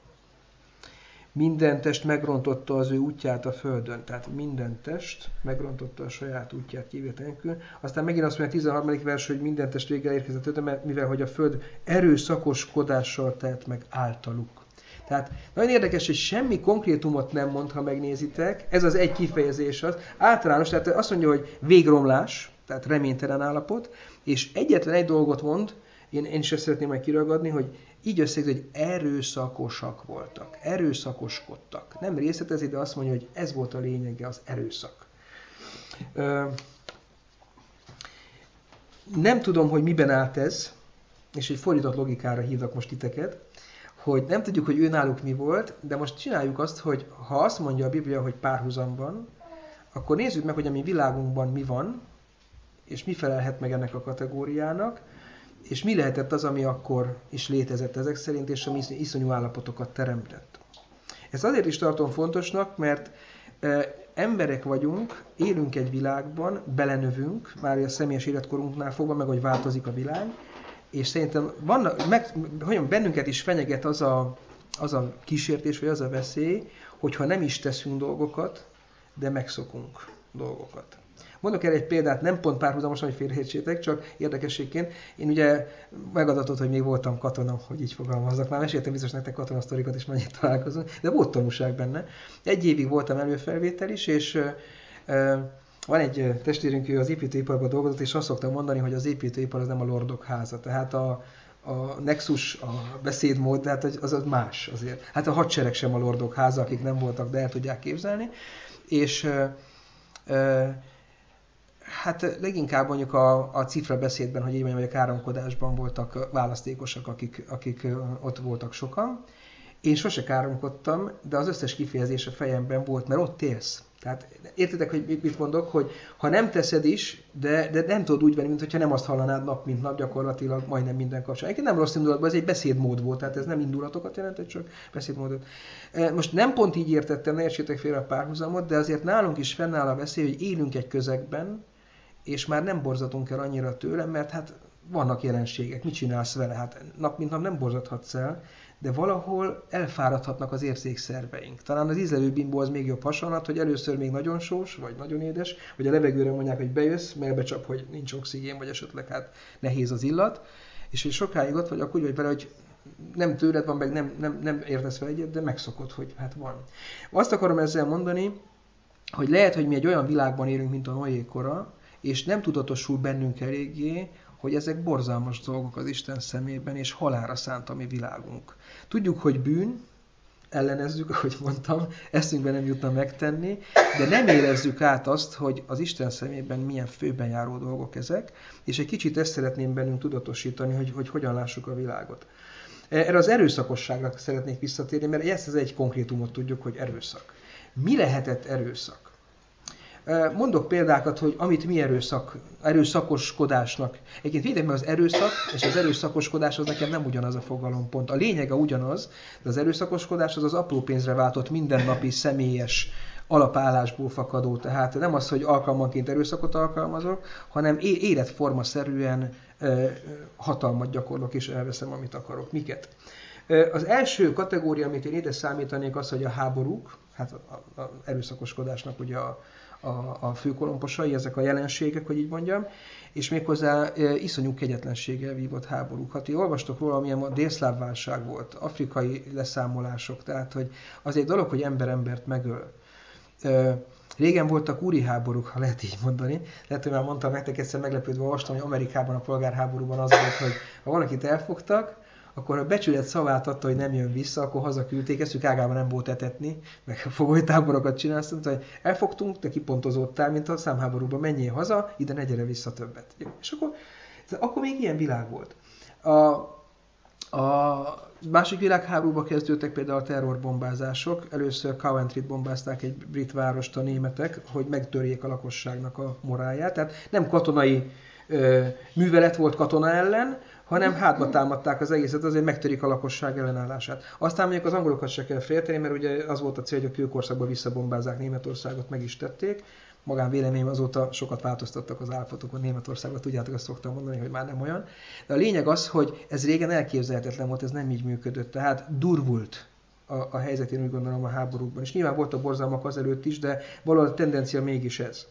Minden test megrontotta az ő útját a földön. Tehát minden test megrontotta a saját útját kivételenül. Aztán megint azt mondja a tizenharmadik vers, hogy minden test végre érkezett, mivel hogy a föld erőszakoskodással telt meg általuk. Tehát nagyon érdekes, hogy semmi konkrétumot nem mond, ha megnézitek. Ez az egy kifejezés az. Általános, tehát azt mondja, hogy végromlás, tehát reménytelen állapot, és egyetlen egy dolgot mond, én, én is ezt szeretném majd kiragadni, hogy így összegzi, hogy erőszakosak voltak, erőszakoskodtak. Nem részletezi, de azt mondja, hogy ez volt a lényege, az erőszak. Ö, nem tudom, hogy miben állt ez, és egy fordított logikára hívnak most titeket, hogy nem tudjuk, hogy ő náluk mi volt, de most csináljuk azt, hogy ha azt mondja a Biblia, hogy párhuzamban, akkor nézzük meg, hogy a mi világunkban mi van, és mi felelhet meg ennek a kategóriának, és mi lehetett az, ami akkor is létezett ezek szerint, és ami iszonyú állapotokat teremtett. Ezt azért is tartom fontosnak, mert e, emberek vagyunk, élünk egy világban, belenövünk, már a személyes életkorunknál fogva, meg hogy változik a világ, és szerintem vannak, meg, hogy bennünket is fenyeget az a, az a kísértés, vagy az a veszély, hogyha nem is teszünk dolgokat, de megszokunk dolgokat. Mondok erre egy példát, nem pont párhuzamosan, hogy félreértsétek, csak érdekességként. Én ugye megadatott, hogy még voltam katona, hogy így fogalmazzak. Már meséltem biztos nektek katonasztorikat is, mennyit találkozunk, de volt tanúság benne. Egy évig voltam előfelvétel is, és uh, uh, van egy testvérünk, ő az építőiparban dolgozott, és azt szoktam mondani, hogy az építőipar az nem a lordok háza. Tehát a, a nexus, a beszédmód, tehát az, az más azért. Hát a hadsereg sem a lordok háza, akik nem voltak, de el tudják képzelni. És uh, uh, hát leginkább mondjuk a, a cifra beszédben, hogy így mondjam, hogy a káromkodásban voltak választékosak, akik, akik ott voltak sokan. Én sose káromkodtam, de az összes kifejezés a fejemben volt, mert ott élsz. Tehát értitek, hogy mit mondok, hogy ha nem teszed is, de, de nem tudod úgy venni, mintha nem azt hallanád nap, mint nap, gyakorlatilag majdnem minden kapcsolatban. Egyébként nem rossz indulatban, ez egy beszédmód volt, tehát ez nem indulatokat jelentett, csak beszédmódot. Most nem pont így értettem, ne értsétek félre a párhuzamot, de azért nálunk is fennáll a veszély, hogy élünk egy közegben, és már nem borzatunk el annyira tőle, mert hát vannak jelenségek, mit csinálsz vele? Hát nap mint nap nem borzadhatsz el, de valahol elfáradhatnak az érzékszerveink. Talán az ízlelőbimbó az még jobb hasonlat, hogy először még nagyon sós, vagy nagyon édes, vagy a levegőre mondják, hogy bejössz, mert becsap, hogy nincs oxigén, vagy esetleg hát nehéz az illat, és hogy sokáig ott vagy, akkor úgy vagy vele, hogy nem tőled van, meg nem, nem, nem értesz fel egyet, de megszokod, hogy hát van. Azt akarom ezzel mondani, hogy lehet, hogy mi egy olyan világban élünk, mint a Noé kora, és nem tudatosul bennünk eléggé, hogy ezek borzalmas dolgok az Isten szemében, és halálra szánt a mi világunk. Tudjuk, hogy bűn, ellenezzük, ahogy mondtam, eszünkbe nem jutna megtenni, de nem érezzük át azt, hogy az Isten szemében milyen főben járó dolgok ezek, és egy kicsit ezt szeretném bennünk tudatosítani, hogy, hogy hogyan lássuk a világot. Erre az erőszakosságra szeretnék visszatérni, mert ezt az egy konkrétumot tudjuk, hogy erőszak. Mi lehetett erőszak? Mondok példákat, hogy amit mi erőszak, erőszakoskodásnak. Egyébként védem, mert az erőszak és az erőszakoskodás az nekem nem ugyanaz a fogalompont. A lényege ugyanaz, de az erőszakoskodás az az apró pénzre váltott mindennapi személyes alapállásból fakadó. Tehát nem az, hogy alkalmanként erőszakot alkalmazok, hanem életformaszerűen hatalmat gyakorlok és elveszem, amit akarok. Miket? Az első kategória, amit én ide számítanék, az, hogy a háborúk, hát az erőszakoskodásnak ugye a, a, a főkolomposai, ezek a jelenségek, hogy így mondjam, és méghozzá e, iszonyú kegyetlenséggel vívott háborúk. Hát, olvastok róla, amilyen a délszláv válság volt, afrikai leszámolások, tehát hogy az egy dolog, hogy ember embert megöl. E, régen voltak úri háborúk, ha lehet így mondani. Lehet, hogy már mondtam nektek, egyszer meglepődve olvastam, hogy Amerikában a polgárháborúban az volt, hogy ha valakit elfogtak, akkor a becsület szavát adta, hogy nem jön vissza, akkor hazaküldték, eszük ágában nem volt etetni, meg fogolytáborokat csinálsz, hogy elfogtunk, te kipontozódtál, mint a számháborúban, menjél haza, ide ne gyere vissza többet. És akkor, akkor még ilyen világ volt. A, a másik világháborúban kezdődtek például a terrorbombázások. Először Coventryt bombázták, egy brit várost a németek, hogy megtörjék a lakosságnak a morálját. Tehát nem katonai ö, művelet volt katona ellen, hanem hátba támadták az egészet, azért megtörik a lakosság ellenállását. Aztán mondjuk az angolokat se kell félteni, mert ugye az volt a cél, hogy a kőkorszakban visszabombázzák Németországot, meg is tették. Magán véleményem azóta sokat változtattak az állapotokon Németországban, tudjátok, azt szoktam mondani, hogy már nem olyan. De a lényeg az, hogy ez régen elképzelhetetlen volt, ez nem így működött. Tehát durvult a, a helyzet, én úgy gondolom, a háborúkban. És nyilván voltak borzalmak azelőtt is, de valahol a tendencia mégis ez.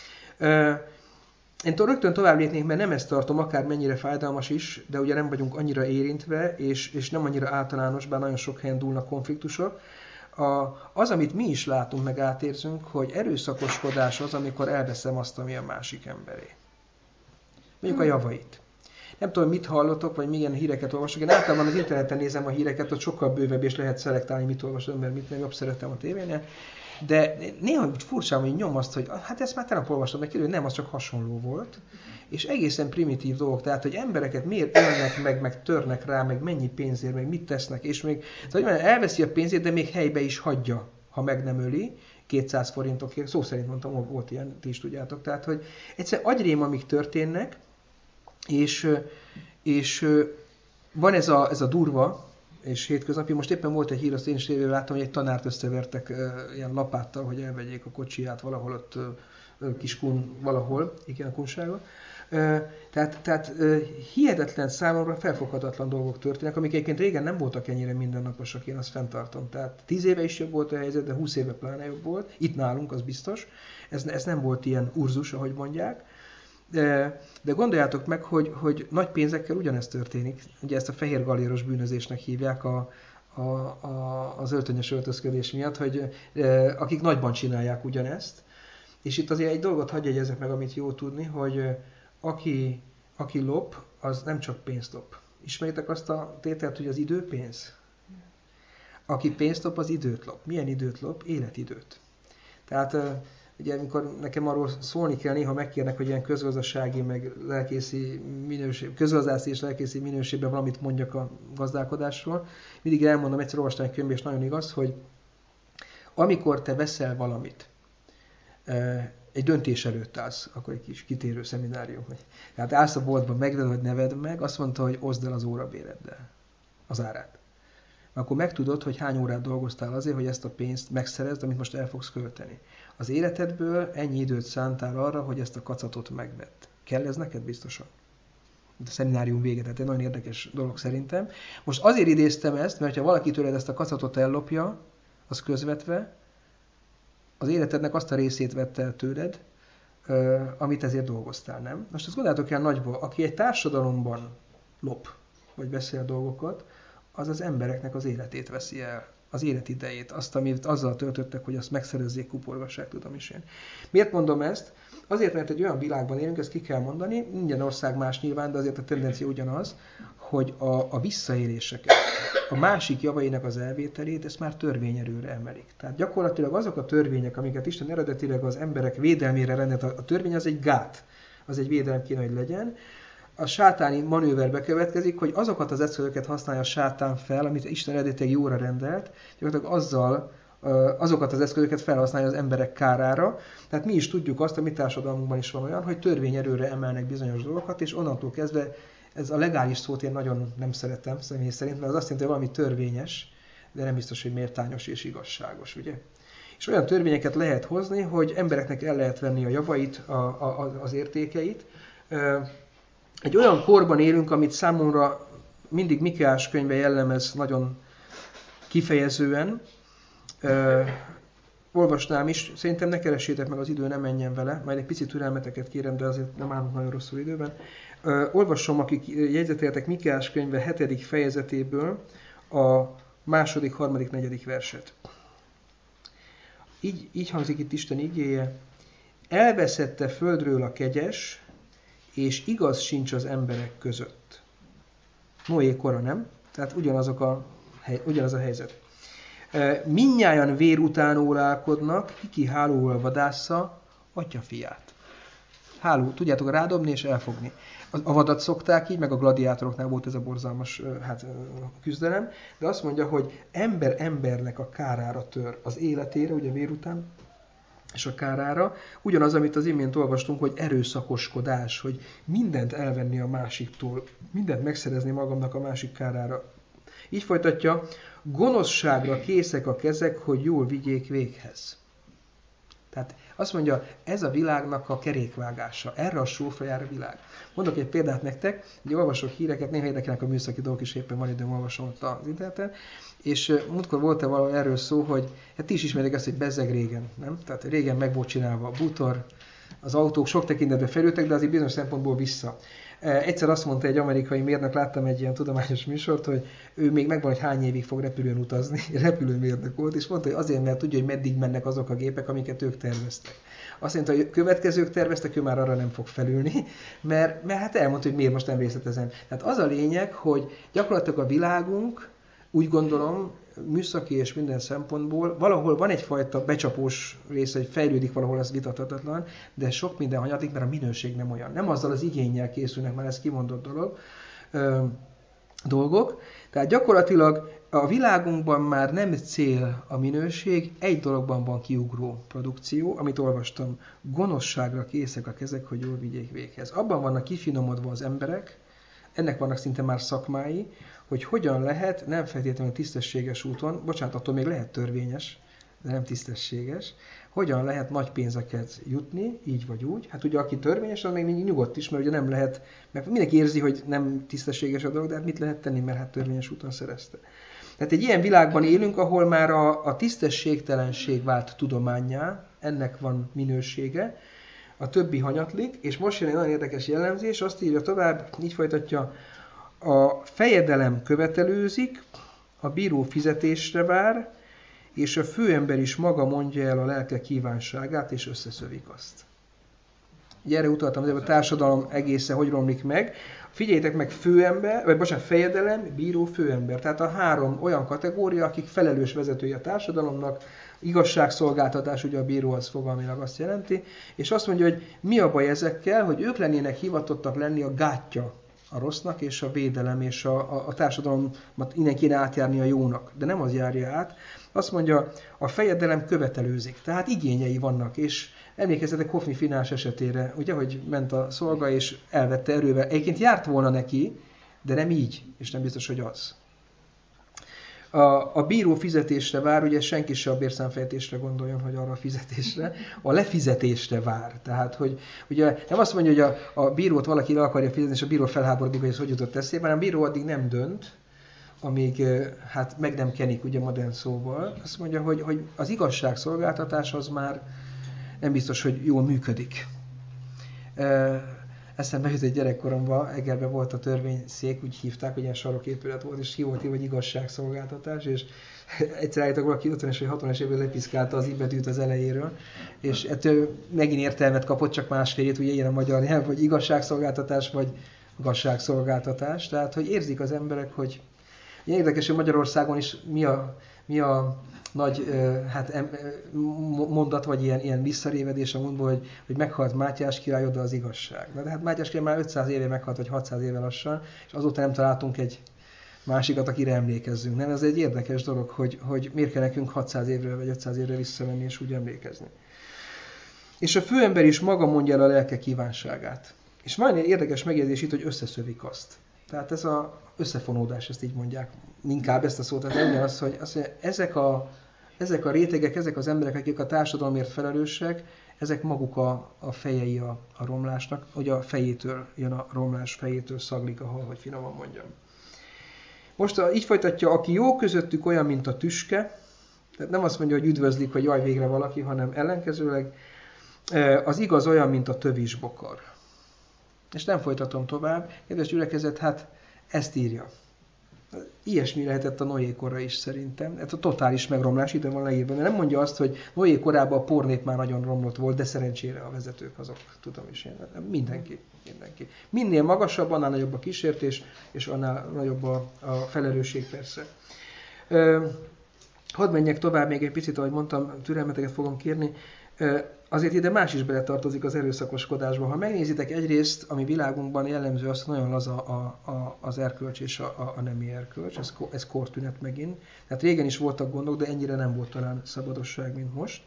Én rögtön tovább lépnék, mert nem ezt tartom, akár mennyire fájdalmas is, de ugye nem vagyunk annyira érintve, és, és nem annyira általános, bár nagyon sok helyen dúlnak konfliktusok. A, az, amit mi is látunk, meg átérzünk, hogy erőszakoskodás az, amikor elveszem azt, ami a másik emberé. Mondjuk a javait. Nem tudom, mit hallotok, vagy milyen híreket olvasok. Én általában az interneten nézem a híreket, ott sokkal bővebb, és lehet szelektálni, mit olvasod, mert mit nem jobb szeretem a tévénél. De néha úgy furcsán, hogy nyom azt, hogy hát ezt már tegnap olvastam, meg kiderül, nem, az csak hasonló volt. És egészen primitív dolgok, tehát, hogy embereket miért ölnek meg, meg törnek rá, meg mennyi pénzért, meg mit tesznek, és még szóval, elveszi a pénzét, de még helybe is hagyja, ha meg nem öli, kétszáz forintokért, szó szerint mondtam, volt ilyen, ti is tudjátok, tehát, hogy egyszer agyrém, amik történnek, és, és van ez a, ez a durva, és hétköznapi. Most éppen volt egy hír, azt én is láttam, hogy egy tanárt összevertek uh, ilyen lapáttal, hogy elvegyék a kocsiját valahol ott, uh, Kiskun valahol, igen a kunsága. Uh, tehát tehát uh, hihetetlen számomra felfoghatatlan dolgok történnek, amik egyébként régen nem voltak ennyire mindennaposak, én azt fenntartom. Tehát tíz éve is jobb volt a helyzet, de húsz éve pláne jobb volt. Itt nálunk, az biztos. Ez, ez nem volt ilyen urzus, ahogy mondják. De, de gondoljátok meg, hogy, hogy nagy pénzekkel ugyanezt történik. Ugye ezt a fehér galéros bűnözésnek hívják a, a, a, az öltönyös öltözködés miatt, hogy e, akik nagyban csinálják ugyanezt. És itt azért egy dolgot hadd jegyezzek meg, amit jó tudni, hogy aki, aki lop, az nem csak pénzt lop. Ismeritek azt a tételt, hogy az idő pénz? Aki pénzt lop, az időt lop. Milyen időt lop? Életidőt. Tehát ugye, amikor nekem arról szólni kell, néha megkérnek, hogy ilyen közgazdasági, meg lelkészi minőség, közgazdászi és lelkészi minőségben valamit mondjak a gazdálkodásról. Mindig elmondom, egyszer olvastam egy könyvben, és nagyon igaz, hogy amikor te veszel valamit, egy döntés előtt állsz, akkor egy kis kitérő szeminárium. Tehát állsz a boltban, megved vagy ne vedd meg, azt mondta, hogy oszd el az órabéreddel az árát. Akkor megtudod, hogy hány órát dolgoztál azért, hogy ezt a pénzt megszerezd, amit most el fogsz költeni. Az életedből ennyi időt szántál arra, hogy ezt a kacatot megvedd. Kell ez neked biztosan? A szeminárium vége, tehát egy nagyon érdekes dolog szerintem. Most azért idéztem ezt, mert ha valaki tőled ezt a kacatot ellopja, az közvetve, az életednek azt a részét vette el tőled, amit ezért dolgoztál, nem? Most azt gondoljátok el nagyból, aki egy társadalomban lop, vagy beszél dolgokat, az az embereknek az életét veszi el, az életidejét, azt, amit azzal töltöttek, hogy azt megszerezzék, kuporgassák, tudom is én. Miért mondom ezt? Azért, mert egy olyan világban élünk, ezt ki kell mondani, minden ország más nyilván, de azért a tendencia ugyanaz, hogy a, a visszaéléseket, a másik javainak az elvételét, ezt már törvényerőre emelik. Tehát gyakorlatilag azok a törvények, amiket Isten eredetileg az emberek védelmére rendelt, a törvény az egy gát, az egy védelem kéne, hogy legyen. A sátáni manőverbe következik, hogy azokat az eszközöket használja a sátán fel, amit Isten eredetileg jóra rendelt, gyakorlatilag azzal azokat az eszközöket felhasználja az emberek kárára. Tehát mi is tudjuk azt, a mi társadalmunkban is van olyan, hogy törvényerőre emelnek bizonyos dolgokat, és onnantól kezdve ez a legális szót én nagyon nem szeretem személy szerint, mert az azt jelenti, hogy valami törvényes, de nem biztos, hogy méltányos és igazságos, ugye? És olyan törvényeket lehet hozni, hogy embereknek el lehet venni a javait, a, a, az értékeit. Egy olyan korban élünk, amit számomra mindig Mikéás könyve jellemez nagyon kifejezően. Ö, olvasnám is, szerintem ne keressétek meg, az idő nem menjen vele, majd egy picit türelmeteket kérem, de azért nem állunk nagyon rosszul időben. Ö, olvasom, akik jegyzeteltek Mikéás könyve hetedik fejezetéből a második, harmadik, negyedik verset. Így, így hangzik itt Isten igéje. Elveszette földről a kegyes, és igaz sincs az emberek között. Noé kora, nem? Tehát ugyanazok a, ugyanaz a helyzet. Mindnyájan vér után órálkodnak, ki hálóval vadásza atya fiát. Háló, tudjátok rádobni és elfogni. A vadat szokták így, meg a gladiátoroknál volt ez a borzalmas hát, küzdelem, de azt mondja, hogy ember embernek a kárára tör, az életére, ugye vér után, és a kárára. Ugyanaz, amit az imént olvastunk, hogy erőszakoskodás, hogy mindent elvenni a másiktól, mindent megszerezni magamnak a másik kárára. Így folytatja, gonoszságra készek a kezek, hogy jól vigyék véghez. Tehát azt mondja, ez a világnak a kerékvágása, erre a sófra jár a világ. Mondok egy példát nektek, hogy olvasok híreket, néha érdekelnek a műszaki dolgok is, éppen van időm, olvasom ott az interneten, és múltkor volt-e valami erről szó, hogy hát ti is ismerik ezt, hogy bezzeg régen, nem? Tehát régen meg volt csinálva a bútor, az autók sok tekintetben fejlődtek, de azért bizonyos szempontból vissza. Egyszer azt mondta egy amerikai mérnök, láttam egy ilyen tudományos műsort, hogy ő még megvan, hogy hány évig fog repülőn utazni, repülőmérnök volt, és mondta, hogy azért, mert tudja, hogy meddig mennek azok a gépek, amiket ők terveztek. Azt mondta, hogy a következők terveztek, ő már arra nem fog felülni, mert, mert hát elmondta, hogy miért most nem részletezem. Tehát az a lényeg, hogy gyakorlatilag a világunk, úgy gondolom, műszaki és minden szempontból valahol van egyfajta becsapós része, hogy fejlődik valahol, ez vitathatatlan, de sok minden hanyadik, mert a minőség nem olyan. Nem azzal az igénnyel készülnek, már ez kimondott dolog, ö, dolgok. Tehát gyakorlatilag a világunkban már nem cél a minőség, egy dologban van kiugró produkció, amit olvastam, gonoszságra készek a kezek, hogy jól vigyék véghez. Abban vannak kifinomodva az emberek, ennek vannak szinte már szakmái, hogy hogyan lehet, nem feltétlenül tisztességes úton, bocsánat, attól még lehet törvényes, de nem tisztességes, hogyan lehet nagy pénzeket jutni, így vagy úgy. Hát ugye aki törvényes, az még nyugodt is, mert ugye nem lehet, mert mindenki érzi, hogy nem tisztességes a dolog, de hát mit lehet tenni, mert hát törvényes úton szerezte. Tehát egy ilyen világban élünk, ahol már a, a tisztességtelenség vált tudománnyá, ennek van minősége, a többi hanyatlik, és most jön egy nagyon érdekes jellemzés, azt írja tovább, így folytatja, a fejedelem követelőzik, a bíró fizetésre vár, és a főember is maga mondja el a lelke kívánságát, és összeszövik azt. Ugye erre utaltam, hogy a társadalom egészen hogy romlik meg. Figyeljétek meg, főember, vagy bocsánat, fejedelem, bíró, főember. Tehát a három olyan kategória, akik felelős vezetői a társadalomnak, igazságszolgáltatás, ugye a bíró az fogalmilag azt jelenti, és azt mondja, hogy mi a baj ezekkel, hogy ők lennének hivatottak lenni a gátja a rossznak, és a védelem, és a, a, a társadalomat innen kéne átjárni a jónak. De nem az járja át. Azt mondja, a fejedelem követelőzik, tehát igényei vannak, és emlékezzetek Hofni Finás esetére, ugye, hogy ment a szolga, és elvette erővel. Egyébként járt volna neki, de nem így, és nem biztos, hogy az. A, a bíró fizetésre vár, ugye senki se a bérszámfejtésre gondoljon, hogy arra a fizetésre, a lefizetésre vár. Tehát, hogy ugye nem azt mondja, hogy a, a bírót valaki le akarja fizetni, és a bíró felháborodik, hogy ez hogy jutott eszébe, hanem a bíró addig nem dönt, amíg hát meg nem kenik, ugye modern szóval. Azt mondja, hogy, hogy az igazságszolgáltatás az már nem biztos, hogy jól működik. Eszembe jut egy gyerekkoromban, Egerben volt a törvényszék, úgy hívták, hogy ilyen saroképület volt, és ki volt írva, hogy igazságszolgáltatás, és egyszer állítok valaki ötvenes vagy hatvanas évben lepiszkálta az i-betűt az elejéről, és ettől megint értelmet kapott, csak másfélét, ugye ilyen a magyar nyelv, hogy igazságszolgáltatás, vagy igazságszolgáltatás. Tehát, hogy érzik az emberek, hogy érdekes, hogy Magyarországon is mi a, mi a nagy hát, mondat, vagy ilyen, ilyen visszarévedés a mondból, hogy, hogy meghalt Mátyás király, oda az igazság. Na, de hát Mátyás király már ötszáz éve meghalt, vagy hatszáz éve lassan, és azóta nem találtunk egy másikat, akire emlékezzünk. Nem, ez egy érdekes dolog, hogy, hogy miért kell nekünk hatszáz évre vagy ötszáz évre visszamenni és úgy emlékezni. És a főember is maga mondja el a lelke kívánságát. És van egy érdekes megjegyzés itt, hogy összeszövik azt. Tehát ez az összefonódás, ezt így mondják. Inkább ezt a szót, tehát az, hogy azt mondja, ezek, a, ezek a rétegek, ezek az emberek, akik a társadalomért felelősek, ezek maguk a, a fejei a, a romlásnak, hogy a fejétől jön a romlás, fejétől szaglik a hal, hogy finoman mondjam. Most így folytatja, aki jó közöttük olyan, mint a tüske, tehát nem azt mondja, hogy üdvözlik, hogy jaj, végre valaki, hanem ellenkezőleg, az igaz olyan, mint a tövisbokor. És nem folytatom tovább. Kedves gyülekezet, hát ezt írja. Ilyesmi lehetett a Noé kora is szerintem. Ez a totális megromlás ide van leírva. Mert nem mondja azt, hogy Noé korában a pornép már nagyon romlott volt, de szerencsére a vezetők azok, tudom is én. Mindenki, mindenki. Minél magasabb, annál nagyobb a kísértés, és annál nagyobb a, a felelősség persze. Hadd menjek tovább még egy picit, ahogy mondtam, türelmeteket fogom kérni. Azért ide más is beletartozik az erőszakoskodásba. Ha megnézitek egyrészt, ami világunkban jellemző, az nagyon laza a, a, az erkölcs és a, a, a nemi erkölcs, ez, ez kortünet megint. Tehát régen is voltak gondok, de ennyire nem volt talán szabadosság, mint most.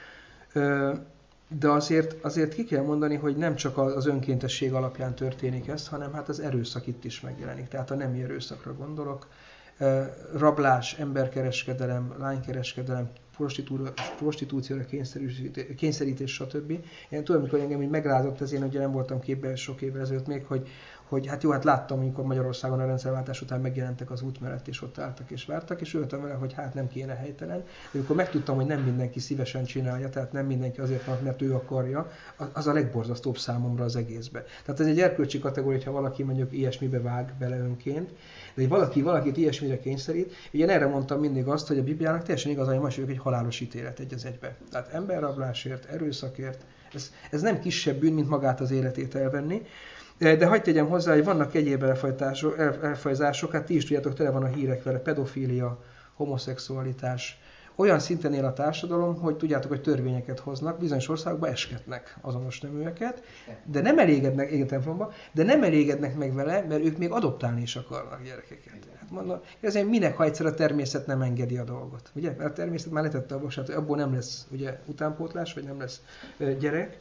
De azért, azért ki kell mondani, hogy nem csak az önkéntesség alapján történik ez, hanem hát az erőszak itt is megjelenik. Tehát a nemi erőszakra gondolok. Rablás, emberkereskedelem, lánykereskedelem, prostitúcióra kényszerítés, stb. Én tudom, amikor engem így megrázott ez, én ugye nem voltam képben sok évvel ezelőtt még, hogy, hogy hát jó, hát láttam, amikor Magyarországon a rendszerváltás után megjelentek az út mellett, és ott álltak és vártak, és öltem vele, hogy hát nem kéne helytelen. De amikor megtudtam, hogy nem mindenki szívesen csinálja, tehát nem mindenki azért van, mert ő akarja, az a legborzasztóbb számomra az egészbe. Tehát ez egy erkölcsi kategória, ha valaki mondjuk ilyesmibe vág bele önként, de hogy valaki valakit ilyesmire kényszerít, ugye erre mondtam mindig azt, hogy a Bibliának teljesen igaz, hogy most egy halálos ítélet egy az egybe. Tehát emberrablásért, erőszakért, ez, ez nem kisebb bűn, mint magát az életét elvenni. De hagyd tegyem hozzá, hogy vannak egyéb elfajzások, hát ti is tudjátok, tele van a hírek vele, pedofília, homoszexualitás. Olyan szinten él a társadalom, hogy tudjátok, hogy törvényeket hoznak, bizonyos országokban esketnek azonos neműeket, de nem elégednek, igen, templomba, de nem elégednek meg vele, mert ők még adoptálni is akarnak gyerekeket. Hát mondom, ezért minek, ha egyszer a természet nem engedi a dolgot, ugye? Mert a természet már letette a bocsát, hogy abból nem lesz ugye, utánpótlás, vagy nem lesz gyerek.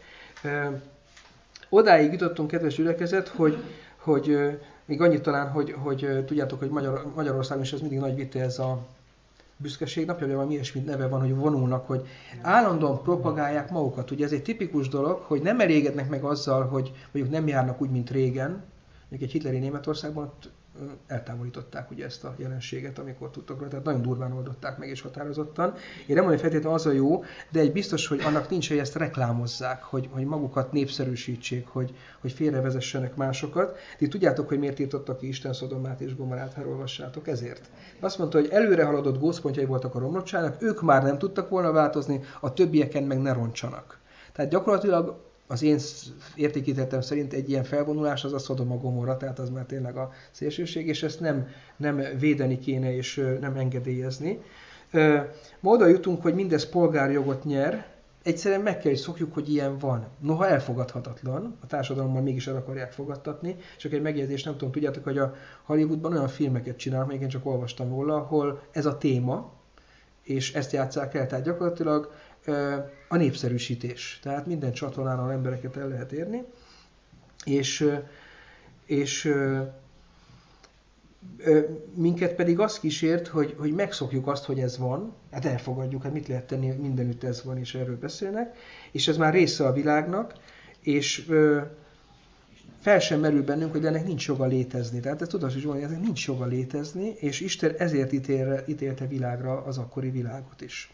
Odáig jutottunk, kedves gyülekezet, hogy, hogy még annyit talán, hogy, hogy tudjátok, hogy Magyar, Magyarországon is ez mindig nagy vita, ez a büszkeség napja, vagy valami ilyesmi neve van, hogy vonulnak, hogy állandóan propagálják magukat. Ugye ez egy tipikus dolog, hogy nem elégednek meg azzal, hogy mondjuk nem járnak úgy, mint régen. Még egy hitleri Németországban ott eltávolították ugye ezt a jelenséget, amikor tudtak rá, tehát nagyon durván oldották meg és határozottan. Én nem mondom, hogy feltétlenül az a jó, de egy biztos, hogy annak nincs, hogy ezt reklámozzák, hogy, hogy magukat népszerűsítsék, hogy, hogy félrevezessenek másokat. Ti tudjátok, hogy miért írtottak ki Isten Szodomát és Gomorrát, ha olvassátok, ezért. Azt mondta, hogy előre haladott gócpontjai voltak a romlottságnak, ők már nem tudtak volna változni, a többieken meg ne roncsanak. Tehát gyakorlatilag az én értékítéletem szerint egy ilyen felvonulás az a Szodoma Gomorra, tehát az már tényleg a szélsőség, és ezt nem, nem védeni kéne és nem engedélyezni. Ma oda jutunk, hogy mindez polgárjogot nyer, egyszerűen meg kell, hogy szokjuk, hogy ilyen van. Noha elfogadhatatlan, a társadalommal mégis el akarják fogadtatni. Csak egy megjegyzés, nem tudom, tudjátok, hogy a Hollywoodban olyan filmeket csinálnak, még én csak olvastam róla, ahol ez a téma, és ezt játsszák el, tehát gyakorlatilag a népszerűsítés. Tehát minden csatornán embereket el lehet érni, és, és minket pedig az kísért, hogy, hogy megszokjuk azt, hogy ez van, hát elfogadjuk, hát mit lehet tenni, mindenütt ez van, és erről beszélnek, és ez már része a világnak, és fel sem merül bennünk, hogy ennek nincs joga létezni. Tehát ezt tudod, hogy ennek nincs joga létezni, és Isten ezért ítélte, ítélte világra az akkori világot is.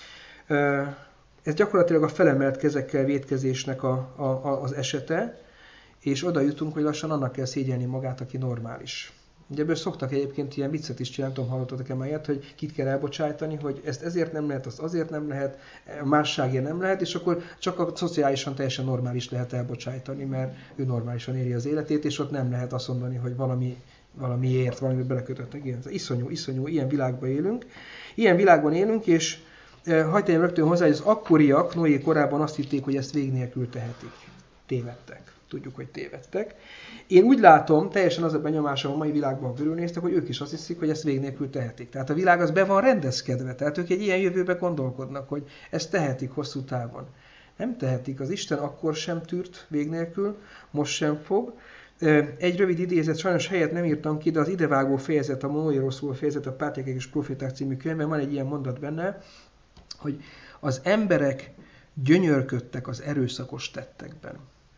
Ez gyakorlatilag a felemelt kezekkel vétkezésnek a, a, az esete, és oda jutunk, hogy lassan annak kell szégyelni magát, aki normális. Ugye ebből szoktak egyébként ilyen viccet is csinálni, nem tudom, hallottatok-e már ilyet, hogy kit kell elbocsájtani, hogy ezt ezért nem lehet, azt azért nem lehet, másságért nem lehet, és akkor csak a szociálisan teljesen normális lehet elbocsájtani, mert ő normálisan éli az életét, és ott nem lehet azt mondani, hogy valami, valamiért, valami belekötöttek. Igen, iszonyú, iszonyú, ilyen világban élünk. Ilyen világban élünk, és hagyd tegyem rögtön hozzá, hogy az akkoriak Noé korában azt hitték, hogy ezt vég nélkül tehetik. Tévedtek. tudjuk, hogy tévedtek. Én úgy látom, teljesen az a benyomásom a mai világban körülnéztek, hogy ők is azt hiszik, hogy ezt vég nélkül tehetik. Tehát a világ az be van rendezkedve, tehát ők egy ilyen jövőbe gondolkodnak, hogy ezt tehetik hosszú távon. Nem tehetik, az Isten akkor sem tűrt vég nélkül, most sem fog. Egy rövid idézet, sajnos helyet nem írtam ki, de az idevágó fejezet, a Noéról szóló fejezet, a Pátriárkák és Proféták című könyvben van egy ilyen mondat benne, hogy az emberek gyönyörködtek az erőszakos tettekben.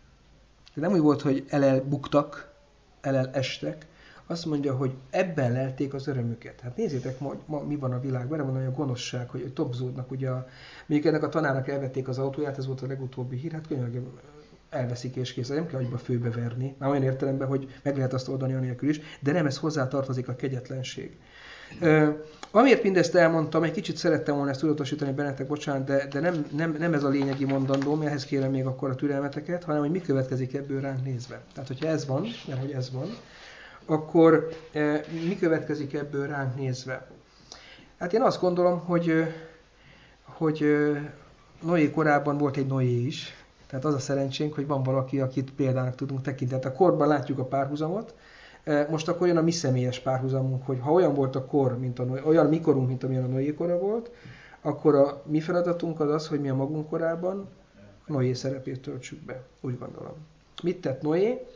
Nem úgy volt, hogy elelbuktak, elelestek, azt mondja, hogy ebben lelték az örömüket. Hát nézzétek, ma, ma mi van a világban, erre mondom, hogy a gonoszság, hogy, hogy topzódnak. Ugye a, mondjuk ennek a tanárnak elvették az autóját, ez volt a legutóbbi hír, hát könyörgöm, elveszik és kész, nem kell agyba főbe verni, már olyan értelemben, hogy meg lehet azt oldani anélkül is, de nem, ez hozzá tartozik a kegyetlenség. Uh, amiért mindezt elmondtam, egy kicsit szerettem volna ezt tudatosítani bennetek, bocsánat, de, de nem, nem, nem ez a lényegi mondandóm, ehhez kérem még akkor a türelmeteket, hanem hogy mi következik ebből ránk nézve. Tehát, hogyha ez van, mert hogy ez van, akkor uh, mi következik ebből ránk nézve? Hát én azt gondolom, hogy, uh, hogy uh, Noé korában volt egy Noé is, tehát az a szerencsénk, hogy van valaki, akit példának tudunk tekinteni. A korban látjuk a párhuzamot, most akkor jön a mi személyes párhuzamunk, hogy ha olyan volt a kor, mint a Noé, olyan mikorunk, mint amilyen a Noé kora volt, akkor a mi feladatunk az az, hogy mi a magunk korában a Noé szerepét töltsük be, úgy gondolom. Mit tett Noé?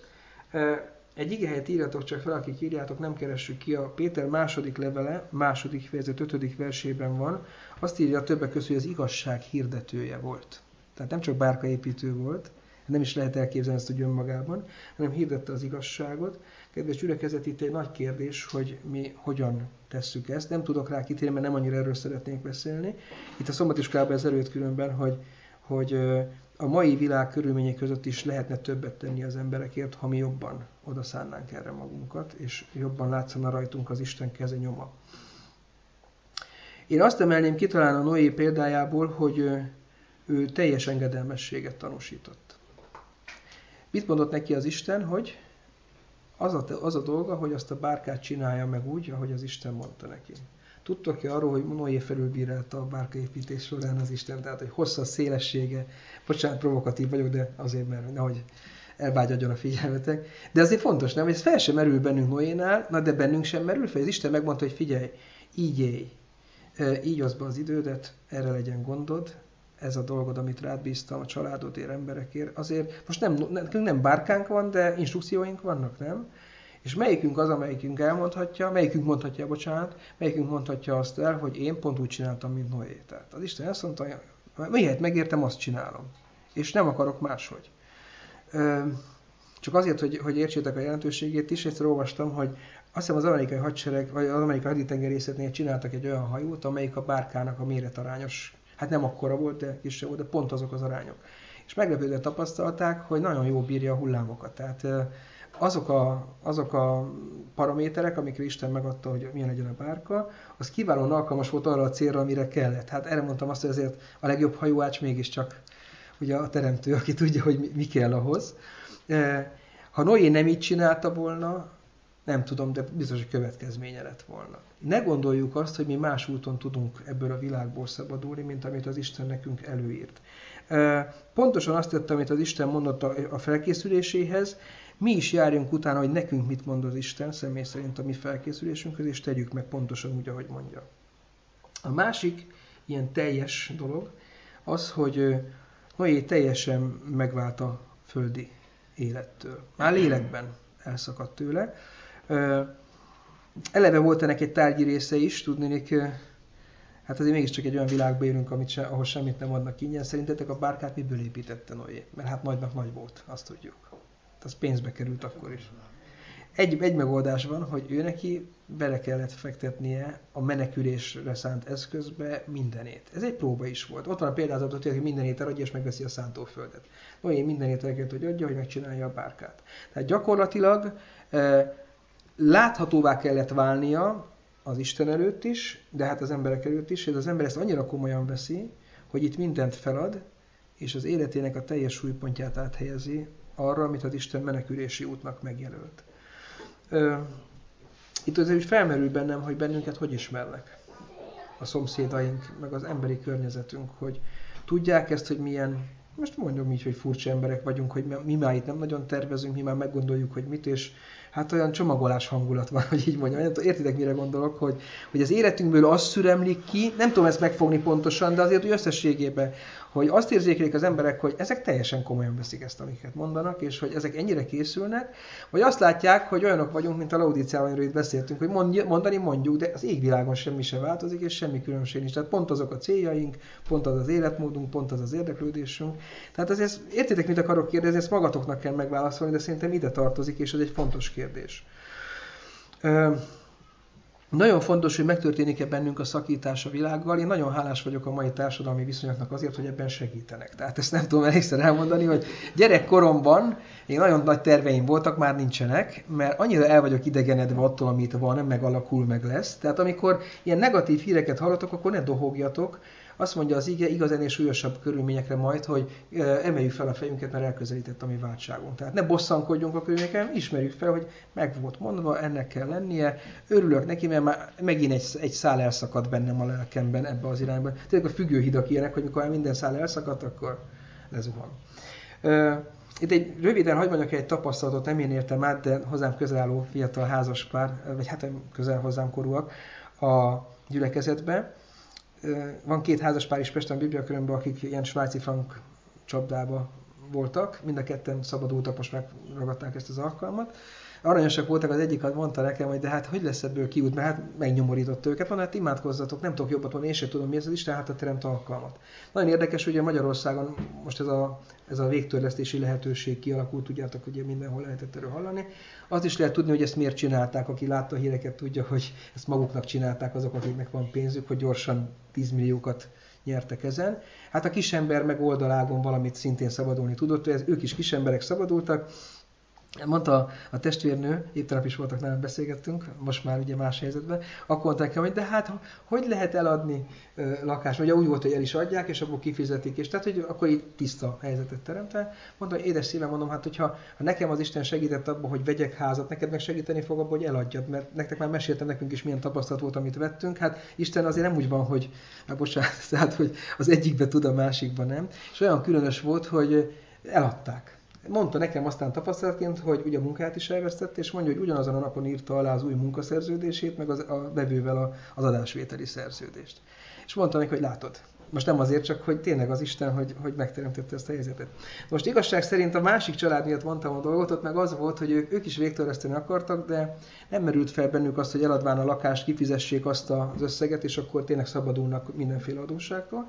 Egy igehelyet írjatok csak fel, akik írjátok, nem keressük ki, a Péter második levele, második fejezet, ötödik versében van, azt írja többek között, hogy az igazság hirdetője volt. Tehát nem csak bárkaépítő volt, nem is lehet elképzelni ezt úgy önmagában, hanem hirdette az igazságot. Kedves gyülekezet, itt egy nagy kérdés, hogy mi hogyan tesszük ezt. Nem tudok rá kitérni, mert nem annyira erről szeretnénk beszélni. Itt a szombatiskolában ez előtt különben, hogy, hogy a mai világ körülmények között is lehetne többet tenni az emberekért, ha mi jobban odaszánnánk erre magunkat, és jobban látszana rajtunk az Isten keze nyoma. Én azt emelném ki talán a Noé példájából, hogy ő teljes engedelmességet tanúsított. Mit mondott neki az Isten, hogy az a, az a dolga, hogy azt a bárkát csinálja meg úgy, ahogy az Isten mondta neki. Tudtok-e arról, hogy Noé felülbírálta a bárkaépítés során az Isten, tehát hogy hossza, szélessége, bocsánat, provokatív vagyok, de azért, mert nehogy elvágyadjon a figyelmetek. De azért fontos, nem? Hogy ez fel sem merül bennünk Noénál, na de bennünk sem merül fel. Az Isten megmondta, hogy figyelj, így élj, így oszd be az idődet, erre legyen gondod, ez a dolgod, amit rád bíztam, a családodért, emberekért. Azért most nem, nekünk nem bárkánk van, de instrukcióink vannak, nem? És melyikünk az, amelyikünk elmondhatja, melyikünk mondhatja, bocsánat, melyikünk mondhatja azt el, hogy én pont úgy csináltam, mint Noé. Tehát az Isten azt mondta, miért megértem, azt csinálom. És nem akarok máshogy. Csak azért, hogy, hogy értsétek a jelentőségét is, egyszer olvastam, hogy azt hiszem az amerikai hadsereg, vagy az amerikai haditengerészetnél csináltak egy olyan hajót, amelyik a bárkának a méretarányos. Hát nem akkora volt, de kisebb volt, de pont azok az arányok. És meglepődve tapasztalták, hogy nagyon jól bírja a hullámokat. Tehát azok a, azok a paraméterek, amikre Isten megadta, hogy milyen legyen a bárka, az kiválóan alkalmas volt arra a célra, amire kellett. Hát erre mondtam azt, hogy azért a legjobb hajóács mégiscsak ugye a teremtő, aki tudja, hogy mi kell ahhoz. Ha Noé nem így csinálta volna, nem tudom, de biztos, hogy következménye lett volna. Ne gondoljuk azt, hogy mi más úton tudunk ebből a világból szabadulni, mint amit az Isten nekünk előírt. Pontosan azt tette, amit az Isten mondott a felkészüléséhez, mi is járjunk utána, hogy nekünk mit mond az Isten, személy szerint a mi felkészülésünkhöz, és tegyük meg pontosan úgy, ahogy mondja. A másik ilyen teljes dolog az, hogy Noé teljesen megvált a földi élettől. Már lélekben elszakadt tőle. Eleve volt ennek egy tárgyi része is, tudnék, hát azért mégiscsak egy olyan világba élünk, amit se, ahol semmit nem adnak ingyen. Szerintetek a bárkát miből építette Noé? Mert hát nagynak nagy volt, azt tudjuk. Az pénzbe került akkor is. Egy, egy megoldás van, hogy ő neki bele kellett fektetnie a menekülésre szánt eszközbe mindenét. Ez egy próba is volt. Ott van a példázatot, hogy mindenét eladja és megveszi a szántóföldet. Noé mindenét el kellett, hogy adja, hogy megcsinálja a bárkát. Tehát gyakorlatilag eh, láthatóvá kellett válnia az Isten előtt is, de hát az emberek előtt is, és az ember ezt annyira komolyan veszi, hogy itt mindent felad, és az életének a teljes súlypontját áthelyezi arra, amit az Isten menekülési útnak megjelölt. Itt azért úgy felmerül bennem, hogy bennünket hogy ismernek a szomszédaink, meg az emberi környezetünk, hogy tudják ezt, hogy milyen most mondom így, hogy furcsa emberek vagyunk, hogy mi már itt nem nagyon tervezünk, mi már meggondoljuk, hogy mit, és hát olyan csomagolás hangulat van, hogy így mondjam. Nem tudom, értitek, mire gondolok, hogy, hogy az életünkből az szüremlik ki, nem tudom ezt megfogni pontosan, de azért, hogy összességében, hogy azt érzékelik az emberek, hogy ezek teljesen komolyan veszik ezt, amiket mondanak, és hogy ezek ennyire készülnek, vagy azt látják, hogy olyanok vagyunk, mint a Laudíciában, amiről itt beszéltünk, hogy mondani mondjuk, de az égvilágon semmi sem változik, és semmi különbség nincs. Tehát pont azok a céljaink, pont az az életmódunk, pont az az érdeklődésünk. Tehát azért értitek, mit akarok kérdezni, ezt magatoknak kell megválaszolni, de szerintem ide tartozik, és ez egy fontos kérdés. Ö, Nagyon fontos, hogy megtörténik-e bennünk a szakítás a világgal. Én nagyon hálás vagyok a mai társadalmi viszonyoknak azért, hogy ebben segítenek. Tehát ezt nem tudom elégszer elmondani, hogy gyerekkoromban én nagyon nagy terveim voltak, már nincsenek, mert annyira el vagyok idegenedve attól, amit van, nem megalakul, meg lesz. Tehát amikor ilyen negatív híreket hallatok, akkor ne dohogjatok. Azt mondja az ige, igazán és súlyosabb körülményekre majd, hogy emeljük fel a fejünket, mert elközelített a mi váltságunk. Tehát ne bosszankodjunk a körülményeken, ismerjük fel, hogy meg volt mondva, ennek kell lennie. Örülök neki, mert már megint egy, egy szál elszakadt bennem a lelkemben ebbe az irányba. Tényleg a függőhidak ilyenek, hogy mikor minden szál elszakadt, akkor lezuhan. Itt egy röviden, hagy mondjak egy tapasztalatot, nem én értem át, de hozzám közel álló fiatal házaspár, vagy hát közel hozzám korúak a gyülekezetbe. Van két házaspár is Pesten Bibliakörömben, akik ilyen svájci frank csapdába voltak, mind a ketten szabadultak, most megragadták ezt az alkalmat. Aranyosak voltak, az egyik mondta nekem, hogy de hát hogy lesz ebből kiút, mert hát megnyomorított őket, mondta, hát imádkozzatok, nem tudok jobbat mondani, én sem tudom, mi ez az Isten, hát a teremt alkalmat. Nagyon érdekes, hogy Magyarországon most ez a, ez a végtörlesztési lehetőség kialakult, tudjátok, hogy mindenhol lehetett erről hallani. Azt is lehet tudni, hogy ezt miért csinálták, aki látta a híreket, tudja, hogy ezt maguknak csinálták azok, akiknek van pénzük, hogy gyorsan tízmilliókat nyertek ezen. Hát a kisember meg oldalágon valamit szintén szabadulni tudott, ez, ők is kisemberek szabadultak. Mondta a testvérnő, épp tegnap is voltak, nem beszélgettünk, most már ugye más helyzetben, akkor mondták el, hogy de hát hogy lehet eladni ö, lakást? Ugye úgy volt, hogy el is adják, és abból kifizetik, és tehát, hogy akkor így tiszta helyzetet teremtel. Mondta, hogy édes szívem, mondom, hát hogyha ha nekem az Isten segített abban, hogy vegyek házat, neked meg segíteni fog abban, hogy eladjad, mert nektek már meséltem nekünk is, milyen tapasztalat volt, amit vettünk. Hát Isten azért nem úgy van, hogy, hát bocsánat, tehát, hogy az egyikbe tud, a másikban nem. És olyan különös volt, hogy eladták. Mondta nekem aztán tapasztalatként, hogy ugye a munkát is elvesztette, és mondja, hogy ugyanazon a napon írta alá az új munkaszerződését, meg az, a vevővel a, az adásvételi szerződést. És mondta neki, hogy látod, most nem azért csak, hogy tényleg az Isten, hogy, hogy megteremtette ezt a helyzetet. Most igazság szerint a másik család miatt mondtam a dolgot, ott meg az volt, hogy ők, ők is végtörleszteni akartak, de nem merült fel bennük azt, hogy eladván a lakást kifizessék azt az összeget, és akkor tényleg szabadulnak mindenféle adósságtól.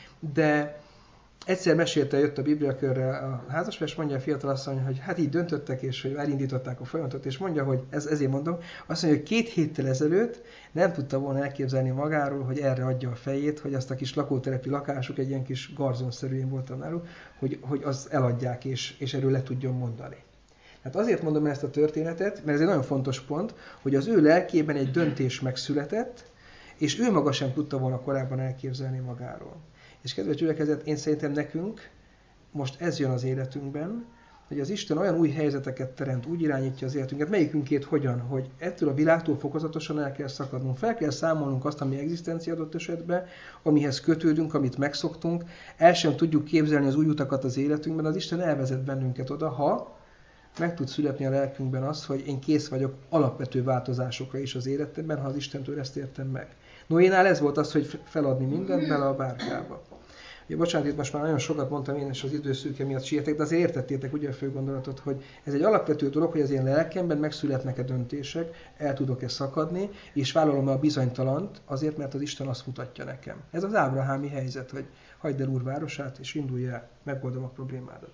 De egyszer mesélte, jött a Bibliakörre a házaspár, és mondja a fiatalasszony, hogy hát így döntöttek, és hogy elindították a folyamatot, és mondja, hogy ez, ezért mondom, azt mondja, hogy két héttel ezelőtt nem tudta volna elképzelni magáról, hogy erre adja a fejét, hogy azt a kis lakótelepi lakásuk, egy ilyen kis garzonszerűen voltam náluk, hogy, hogy azt eladják, és, és erről le tudjon mondani. Hát azért mondom ezt a történetet, mert ez egy nagyon fontos pont, hogy az ő lelkében egy döntés megszületett, és ő maga sem tudta volna korábban elképzelni magáról. És kedves gyülekezet, én szerintem nekünk most ez jön az életünkben, hogy az Isten olyan új helyzeteket teremt, úgy irányítja az életünket, melyikünkét hogyan, hogy ettől a világtól fokozatosan el kell szakadnunk, fel kell számolnunk azt, ami egzisztencia adott esetben, amihez kötődünk, amit megszoktunk, el sem tudjuk képzelni az új utakat az életünkben, az Isten elvezet bennünket oda, ha meg tud születni a lelkünkben az, hogy én kész vagyok alapvető változásokra is az életemben, ha az Istentől ezt értem meg. Noénál ez volt az, hogy feladni mindent bele a bárkába. Ugye, bocsánat, itt most már nagyon sokat mondtam én, és az időszűke miatt sietek, de azért értettétek ugye a fő gondolatot, hogy ez egy alapvető dolog, hogy az én lelkemben megszületnek-e döntések, el tudok-e szakadni, és vállalom-e a bizonytalant azért, mert az Isten azt mutatja nekem. Ez az ábrahámi helyzet, hogy hagyd el Úr városát, és indulj el, megoldom a problémádat.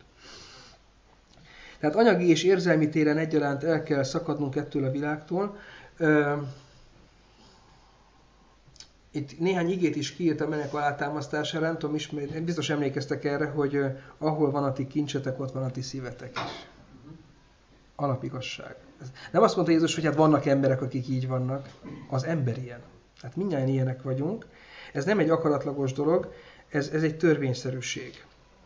Tehát anyagi és érzelmi téren egyaránt el kell szakadnunk ettől a világtól. Itt néhány igét is kiírtam ennek alátámasztására, nem tudom ismét, biztos emlékeztek erre, hogy ahol van a ti kincsetek, ott van a ti szívetek is. Alapigazság. Nem azt mondta Jézus, hogy hát vannak emberek, akik így vannak. Az ember ilyen. Hát mindjárt ilyenek vagyunk. Ez nem egy akaratlagos dolog, ez, ez egy törvényszerűség.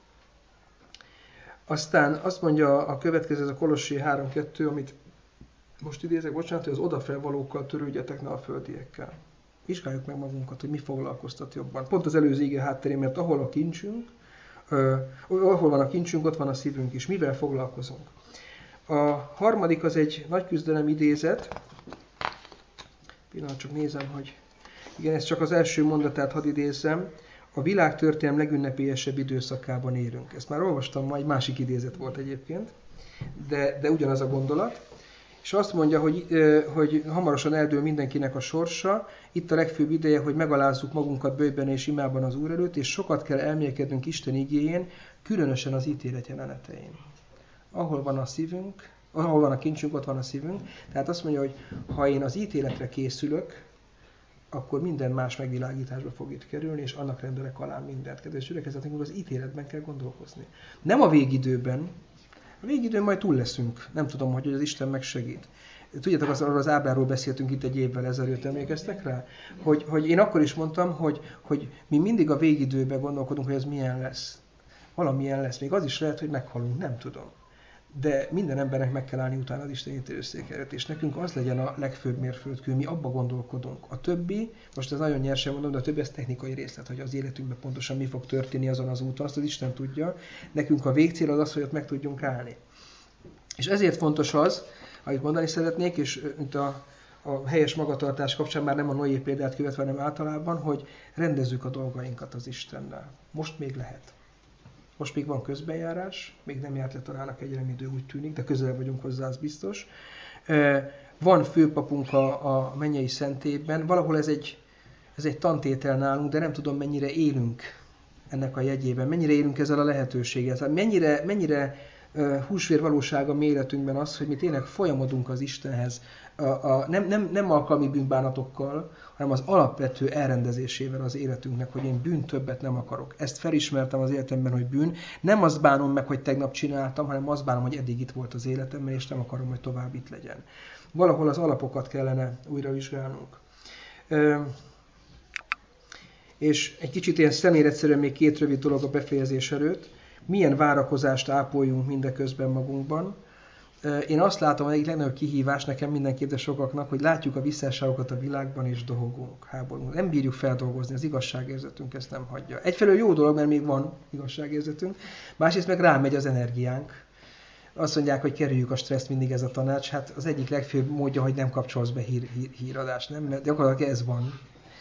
Aztán azt mondja a következő, ez a Kolossé három kettő, amit most idézek, bocsánat, hogy az odafelvalókkal törődjetek, ne a földiekkel. Vizsgáljuk meg magunkat, hogy mi foglalkoztat jobban. Pont az előző ige hátterén, mert ahol a kincsünk, Ö, ahol van a kincsünk, ott van a szívünk is. Mivel foglalkozunk? A harmadik az egy nagy küzdelem idézet. Pillanat, csak nézem, hogy... Igen, ez csak az első mondatát hadd idézzem. A világtörténelem legünnepélyesebb időszakában élünk. Ezt már olvastam, ma egy másik idézet volt egyébként, de, de ugyanaz a gondolat. És azt mondja, hogy, hogy hamarosan eldől mindenkinek a sorsa, itt a legfőbb ideje, hogy megalázzuk magunkat bőjben és imában az Úr előtt, és sokat kell elmélkednünk Isten igéjén, különösen az ítélet jelenetein. Ahol van a szívünk, ahol van a kincsünk, ott van a szívünk. Tehát azt mondja, hogy ha én az ítéletre készülök, akkor minden más megvilágításba fog itt kerülni, és annak rendelek alá mindent. Kedves gyülekezetünk, az ítéletben kell gondolkozni. Nem a végidőben, a végidőn majd túl leszünk. Nem tudom, hogy az Isten megsegít. Tudjátok, az, arról az ábráról beszéltünk itt egy évvel ezelőtt, emlékeztek rá? Hogy, hogy én akkor is mondtam, hogy, hogy mi mindig a végidőben gondolkodunk, hogy ez milyen lesz. Valamilyen lesz. Még az is lehet, hogy meghalunk, nem tudom. De minden embernek meg kell állni utána az Isten ítélőszék előtt, és nekünk az legyen a legfőbb mérföldkő, mi abba gondolkodunk. A többi, most ez nagyon nyersen mondom, de a többi ez technikai részlet, hogy az életünkben pontosan mi fog történni azon az úton, azt az Isten tudja. Nekünk a végcél az az, hogy ott meg tudjunk állni. És ezért fontos az, amit mondani szeretnék, és mint a, a helyes magatartás kapcsán már nem a Noé példát követve, hanem általában, hogy rendezzük a dolgainkat az Istennel. Most még lehet. Most még van közbenjárás, még nem járt le talán a kegyelem idő, úgy tűnik, de közel vagyunk hozzá, az biztos. Van főpapunk a, a mennyei szentében, valahol ez egy, ez egy tantétel nálunk, de nem tudom, mennyire élünk ennek a jegyében, mennyire élünk ezzel a lehetőséggel. Mennyire, mennyire húsvér valósága méretünkben az, hogy mi tényleg folyamodunk az Istenhez, a, a, nem, nem, nem alkalmi bűnbánatokkal, hanem az alapvető elrendezésével az életünknek, hogy én bűn többet nem akarok. Ezt felismertem az életemben, hogy bűn. Nem azt bánom meg, hogy tegnap csináltam, hanem azt bánom, hogy eddig itt volt az életemben, és nem akarom, hogy tovább itt legyen. Valahol az alapokat kellene újra vizsgálnunk. Ö, és egy kicsit ilyen személyegyszerűen még két rövid dolog a befejezés előtt. Milyen várakozást ápoljunk mindeközben magunkban. Én azt látom, hogy egyik legnagyobb kihívás nekem mindenképp, de sokaknak, hogy látjuk a visszásságokat a világban, és dohogunk, háborúunk. Nem bírjuk feldolgozni, az igazságérzetünk ezt nem hagyja. Egyfelől jó dolog, mert még van igazságérzetünk, másrészt meg rámegy az energiánk. Azt mondják, hogy kerüljük a stresszt, mindig ez a tanács. Hát az egyik legfőbb módja, hogy nem kapcsolsz be hír, hír, híradást, nem? Mert gyakorlatilag ez van.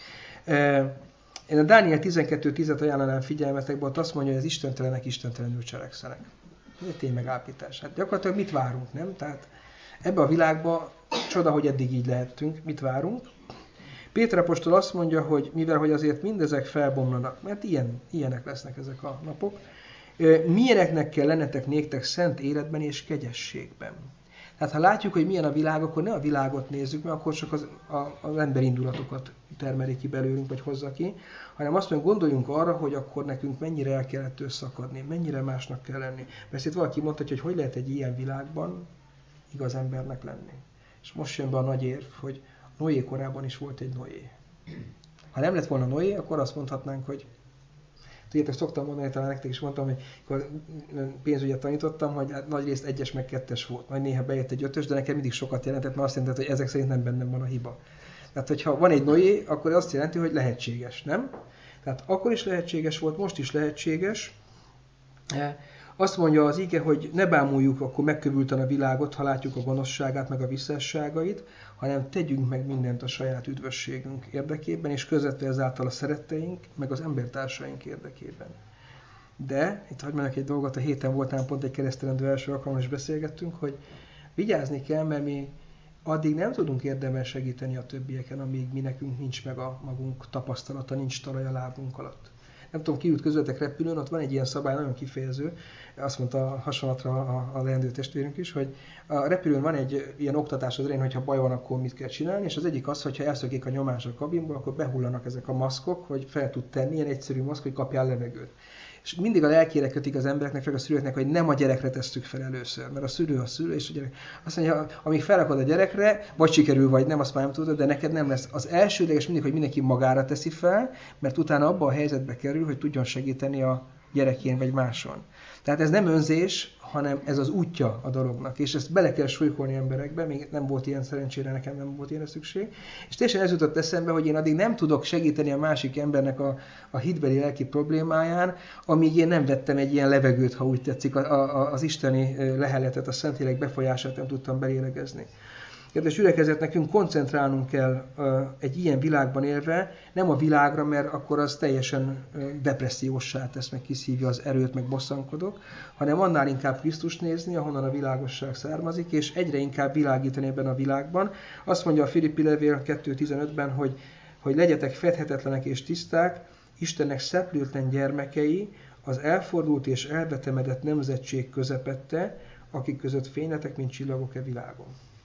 Én a Dániel tizenkettő tízet ajánlanám figyelmetekbe, ott azt mondja, hogy az istentelenek istentelenül cselekszenek. Ez egy ténymegállapítás. Hát gyakorlatilag mit várunk, nem? Tehát ebbe a világba csoda, hogy eddig így lehettünk, mit várunk. Péter apostol azt mondja, hogy mivel hogy azért mindezek felbomlanak, mert ilyen, ilyenek lesznek ezek a napok, milyeneknek kell lennetek néktek szent életben és kegyességben. Tehát ha látjuk, hogy milyen a világ, akkor ne a világot nézzük, mert akkor csak az, a, az emberi indulatokat termeli ki belőlünk, vagy hozza ki, hanem azt mondjuk, gondoljunk arra, hogy akkor nekünk mennyire el kellett összakadni, mennyire másnak kell lenni. Mert itt valaki mondta, hogy hogy lehet egy ilyen világban igaz embernek lenni. És most jön be a nagy érv, hogy Noé korában is volt egy Noé. Ha nem lett volna Noé, akkor azt mondhatnánk, hogy tudjátok, szoktam mondani, talán nektek is mondtam, hogy amikor pénzügyet tanítottam, hogy nagy részt egyes meg kettes volt. Majd néha bejött egy ötös, de nekem mindig sokat jelentett, mert azt jelentett, hogy ezek szerint nem bennem van a hiba. Tehát, hogyha van egy Noé, akkor azt jelenti, hogy lehetséges, nem? Tehát akkor is lehetséges volt, most is lehetséges. Azt mondja az ige, hogy ne bámuljuk akkor megkövülten a világot, ha látjuk a gonoszságát, meg a visszásságait, hanem tegyünk meg mindent a saját üdvösségünk érdekében, és közvetve ezáltal a szeretteink, meg az embertársaink érdekében. De, itt hagyd mondjak egy dolgot, a héten voltán pont egy keresztelendő első alkalommal is beszélgettünk, hogy vigyázni kell, mert mi addig nem tudunk érdemel segíteni a többieken, amíg mi nekünk nincs meg a magunk tapasztalata, nincs talaj a lábunk alatt. Nem tudom, ki jut közöttek repülőn, ott van egy ilyen szabály, nagyon kifejező, azt mondta hasonlatra a, a leendő testvérünk is, hogy a repülőn van egy ilyen oktatás az elején, hogyha baj van, akkor mit kell csinálni, és az egyik az, hogyha elszökik a nyomás a kabinból, akkor behullanak ezek a maszkok, hogy fel tud tenni, ilyen egyszerű maszk, hogy kapjál levegőt. És mindig a lelkére kötik az embereknek, meg a szülőknek, hogy nem a gyerekre tesszük fel először, mert a szülő a szülő, és a gyerek. Azt mondja, amíg felrakod a gyerekre, vagy sikerül, vagy nem, azt már nem tudod, de neked nem lesz. Az elsődleges mindig, hogy mindenki magára teszi fel, mert utána abba a helyzetbe kerül, hogy tudjon segíteni a gyerekén vagy máson. Tehát ez nem önzés, hanem ez az útja a dolognak, és ezt bele kell súlykolni emberekbe, még nem volt ilyen szerencsére, nekem nem volt ilyen szükség. És teljesen ez jutott eszembe, hogy én addig nem tudok segíteni a másik embernek a, a hitbeli lelki problémáján, amíg én nem vettem egy ilyen levegőt, ha úgy tetszik, a, a, az isteni leheletet, a Szentlélek befolyását nem tudtam belélegezni. Kedves gyülekezet, nekünk koncentrálnunk kell egy ilyen világban élve, nem a világra, mert akkor az teljesen depresszióssá tesz, meg kiszívja az erőt, meg bosszankodok, hanem annál inkább Krisztust nézni, ahonnan a világosság származik, és egyre inkább világítani ebben a világban. Azt mondja a Filippi levél kettő tizenötben, hogy, hogy legyetek fedhetetlenek és tiszták, Istennek szeplőtlen gyermekei, az elfordult és elbetemedett nemzetség közepette, akik között fényletek, mint csillagok e világon.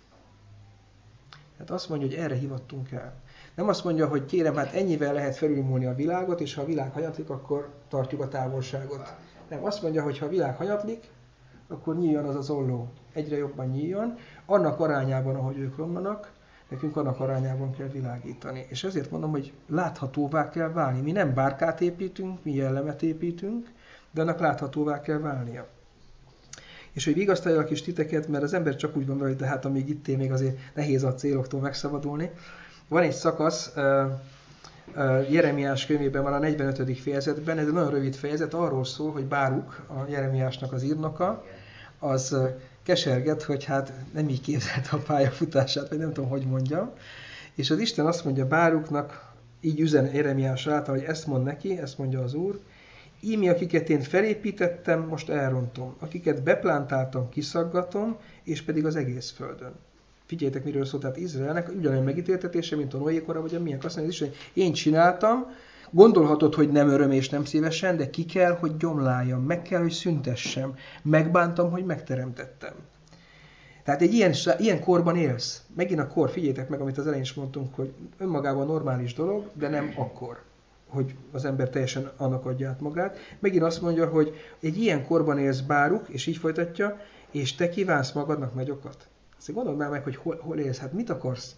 Hát azt mondja, hogy erre hivattunk el. Nem azt mondja, hogy kérem, hát ennyivel lehet felülmúlni a világot, és ha a világ hanyatlik, akkor tartjuk a távolságot. Nem, azt mondja, hogy ha a világ hanyatlik, akkor nyíljon az az olló. Egyre jobban nyíljon. Annak arányában, ahogy ők romlanak, nekünk annak arányában kell világítani. És ezért mondom, hogy láthatóvá kell válni. Mi nem bárkát építünk, mi jellemet építünk, de annak láthatóvá kell válnia. És hogy vigasztaljak is titeket, mert az ember csak úgy gondolja, hogy de hát amíg itt él, még azért nehéz a céloktól megszabadulni. Van egy szakasz, uh, uh, Jeremiás könyvében van a negyvenötödik fejezetben, ez egy nagyon rövid fejezet, arról szól, hogy Báruk, a Jeremiásnak az írnoka, az uh, keserget, hogy hát nem így képzelte a pályafutását, vagy nem tudom, hogy mondjam. És az Isten azt mondja Báruknak, így üzen Jeremiás által, hogy ezt mond neki, ezt mondja az Úr, íme akiket én felépítettem, most elrontom. Akiket beplántáltam, kiszaggatom, és pedig az egész földön. Figyeljétek, miről szólt, tehát Izraelnek ugyanolyan megítéltetése, mint a Noékora, vagy a milyen. Azt mondja, hogy én csináltam, gondolhatod, hogy nem öröm és nem szívesen, de ki kell, hogy gyomláljam, meg kell, hogy szüntessem, megbántam, hogy megteremtettem. Tehát egy ilyen, ilyen korban élsz. Megint a kor, figyeljétek meg, amit az elején is mondtunk, hogy önmagában normális dolog, de nem akkor, hogy az ember teljesen annak adja át magát. Megint azt mondja, hogy egy ilyen korban élsz Báruk, és így folytatja, és te kívánsz magadnak nagyokat. Azt gondold már meg, hogy hol, hol élsz, hát mit akarsz?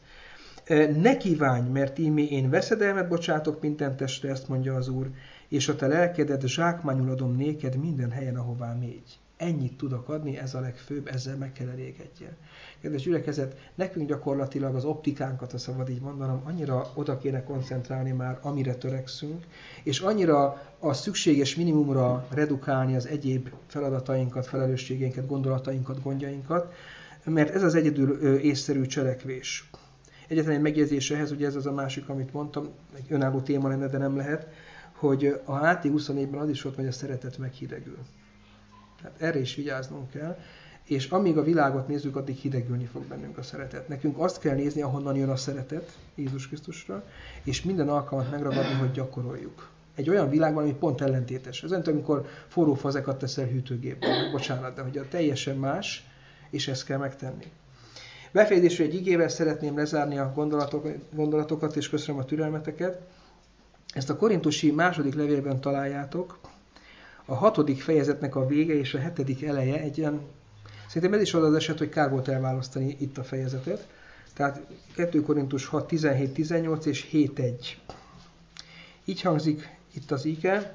Ne kívánj, mert ímé én veszedelmet bocsátok minden testre, ezt mondja az Úr, és a te lelkedet zsákmányul adom néked minden helyen, ahová mégy. Ennyit tudok adni, ez a legfőbb, ezzel meg kell elégedjen. Kedves gyülekezet, nekünk gyakorlatilag az optikánkat, ha szabad így mondanom, annyira oda kéne koncentrálni már, amire törekszünk, és annyira a szükséges minimumra redukálni az egyéb feladatainkat, felelősségeinket, gondolatainkat, gondjainkat, mert ez az egyedül észszerű cselekvés. Egyetlen egy megjegyzés ehhez, ugye ez az a másik, amit mondtam, egy önálló téma lenne, de nem lehet, hogy a H T huszonnégyben az is ott, hogy a szeretet meghidegül. Tehát erre is vigyáznunk kell, és amíg a világot nézzük, addig hidegülni fog bennünk a szeretet. Nekünk azt kell nézni, ahonnan jön a szeretet Jézus Krisztusra, és minden alkalmat megragadni, hogy gyakoroljuk. Egy olyan világban, ami pont ellentétes. Ez olyan, amikor forró fazekat teszel hűtőgépben, bocsánat, de hogy a teljesen más, és ezt kell megtenni. Befejezésre egy igével szeretném lezárni a gondolatok, gondolatokat, és köszönöm a türelmeteket. Ezt a korintusi második levélben találjátok. A hatodik fejezetnek a vége és a hetedik eleje egy ilyen, szerintem ez is az az eset, hogy kár volt elválasztani itt a fejezetet. Tehát kettő Korintus hat, tizenhét, tizennyolc és hét egy. Így hangzik itt az ige.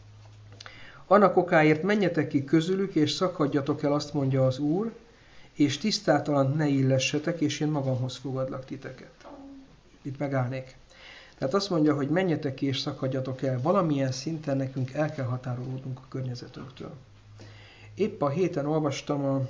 Annak okáért menjetek ki közülük, és szakadjatok el, azt mondja az Úr, és tisztátalan ne illessetek, és én magamhoz fogadlak titeket. Itt megállnék. Tehát azt mondja, hogy menjetek ki és szakadjatok el. Valamilyen szinten nekünk el kell határolódnunk a környezetünktől. Épp a héten olvastam a...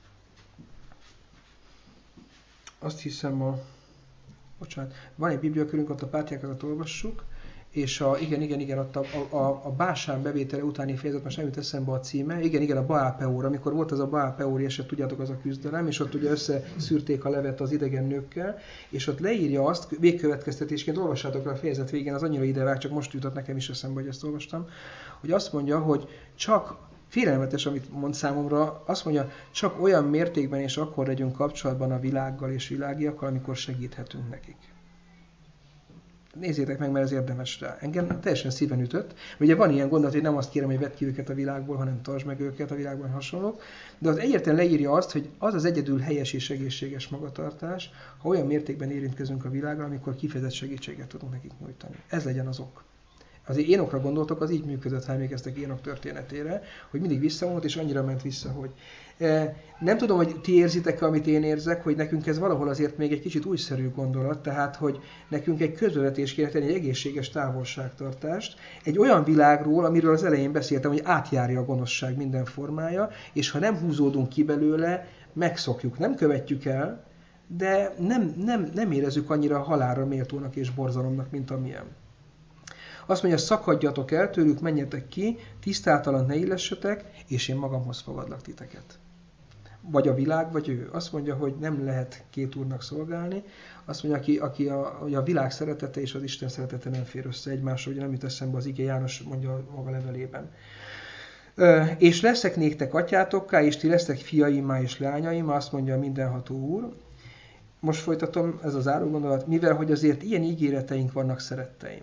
Azt hiszem a... Bocsánat, van egy bibliakörünk, ott a pártyákat olvassuk, és a, igen, igen, igen, ott a, a, a Básán bevétele utáni fejezet, most nem jut eszembe a címe, igen, igen, a Baál Peor, amikor volt az a Baál Peori eset, tudjátok, az a küzdelem, és ott ugye összeszűrték a levet az idegen nőkkel, és ott leírja azt, végkövetkeztetésként olvassátok le a fejezet végén, az annyira idevág, csak most jutott nekem is eszembe, hogy ezt olvastam, hogy azt mondja, hogy csak, félelmetes, amit mond számomra, azt mondja, csak olyan mértékben és akkor legyünk kapcsolatban a világgal és világiakkal, amikor segíthetünk nekik. Nézzétek meg, mert ez érdemes rá. Engem teljesen szíven ütött. Ugye van ilyen gondolat, hogy nem azt kérem, hogy vedd ki őket a világból, hanem tartsd meg őket a világban, hasonlók. De az egyértelműen leírja azt, hogy az az egyedül helyes és egészséges magatartás, ha olyan mértékben érintkezünk a világgal, amikor kifejezett segítséget tudunk nekik nyújtani. Ez legyen az ok. azért Énokra gondoltok, az így működött, ha emlékeztek Énok történetére, hogy mindig visszavonult, és annyira ment vissza, hogy... Nem tudom, hogy ti érzitek-e, amit én érzek, hogy nekünk ez valahol azért még egy kicsit újszerű gondolat, tehát, hogy nekünk egy közvetítés kéne tenni, egy egészséges távolságtartást, egy olyan világról, amiről az elején beszéltem, hogy átjárja a gonoszság minden formája, és ha nem húzódunk ki belőle, megszokjuk, nem követjük el, de nem, nem, nem érezzük annyira halálra méltónak és borzalomnak, mint amilyen. Azt mondja, szakadjatok el tőlük, menjetek ki, tisztátalan ne illessetek, és én magamhoz fogadlak titeket. Vagy a világ, vagy ő. Azt mondja, hogy nem lehet két úrnak szolgálni. Azt mondja, aki, aki a, a világ szeretete és az Isten szeretete nem fér össze egymásra, ugye nem jut eszembe az ige, János mondja a maga levelében. Ö, és leszek néktek atyátokká, és ti lesztek fiaimmá és lányaimá, azt mondja a mindenható úr. Most folytatom, ez az záró gondolat, mivel hogy azért ilyen ígéreteink vannak, szeretteim.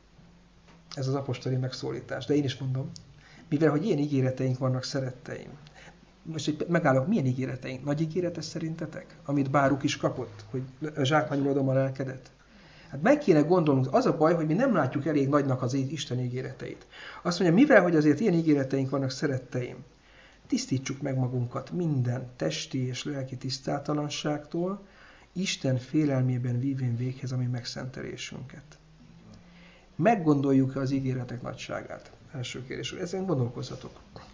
Ez az apostoli megszólítás, de én is mondom, mivel hogy ilyen ígéreteink vannak, szeretteim. Most egy megállok, milyen ígéreteink? Nagy ígéretes szerintetek? Amit Báruk is kapott, hogy zsákmányolodom a lelkedet? Hát meg kéne gondolnunk, az a baj, hogy mi nem látjuk elég nagynak az Isten ígéreteit. Azt mondja, mivel hogy azért ilyen ígéreteink vannak, szeretteim, tisztítsuk meg magunkat minden testi és lelki tisztátalanságtól, Isten félelmében vívén véghez a mi megszentelésünket. Meggondoljuk-e az ígéretek nagyságát? Első kérdés, ezen gondolkozzatok.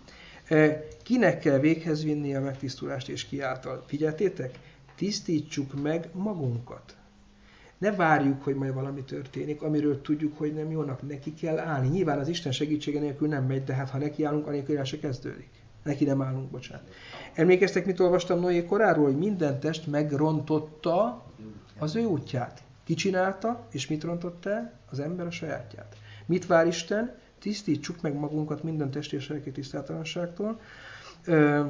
Kinek kell véghez vinni a megtisztulást és ki által? Figyeltétek? Tisztítsuk meg magunkat. Ne várjuk, hogy majd valami történik, amiről tudjuk, hogy nem jónak, neki kell állni. Nyilván az Isten segítsége nélkül nem megy, de hát ha neki állunk, anélkül el se kezdődik. Neki nem állunk, bocsánat. Emlékeztek, mit olvastam Noé koráról? Hogy minden test megrontotta az ő útját. Ki csinálta, és mit rontott el? Az ember a sajátját. Mit vár Isten? Tisztítsuk meg magunkat minden testi és lelki tisztátalanságtól. Ö,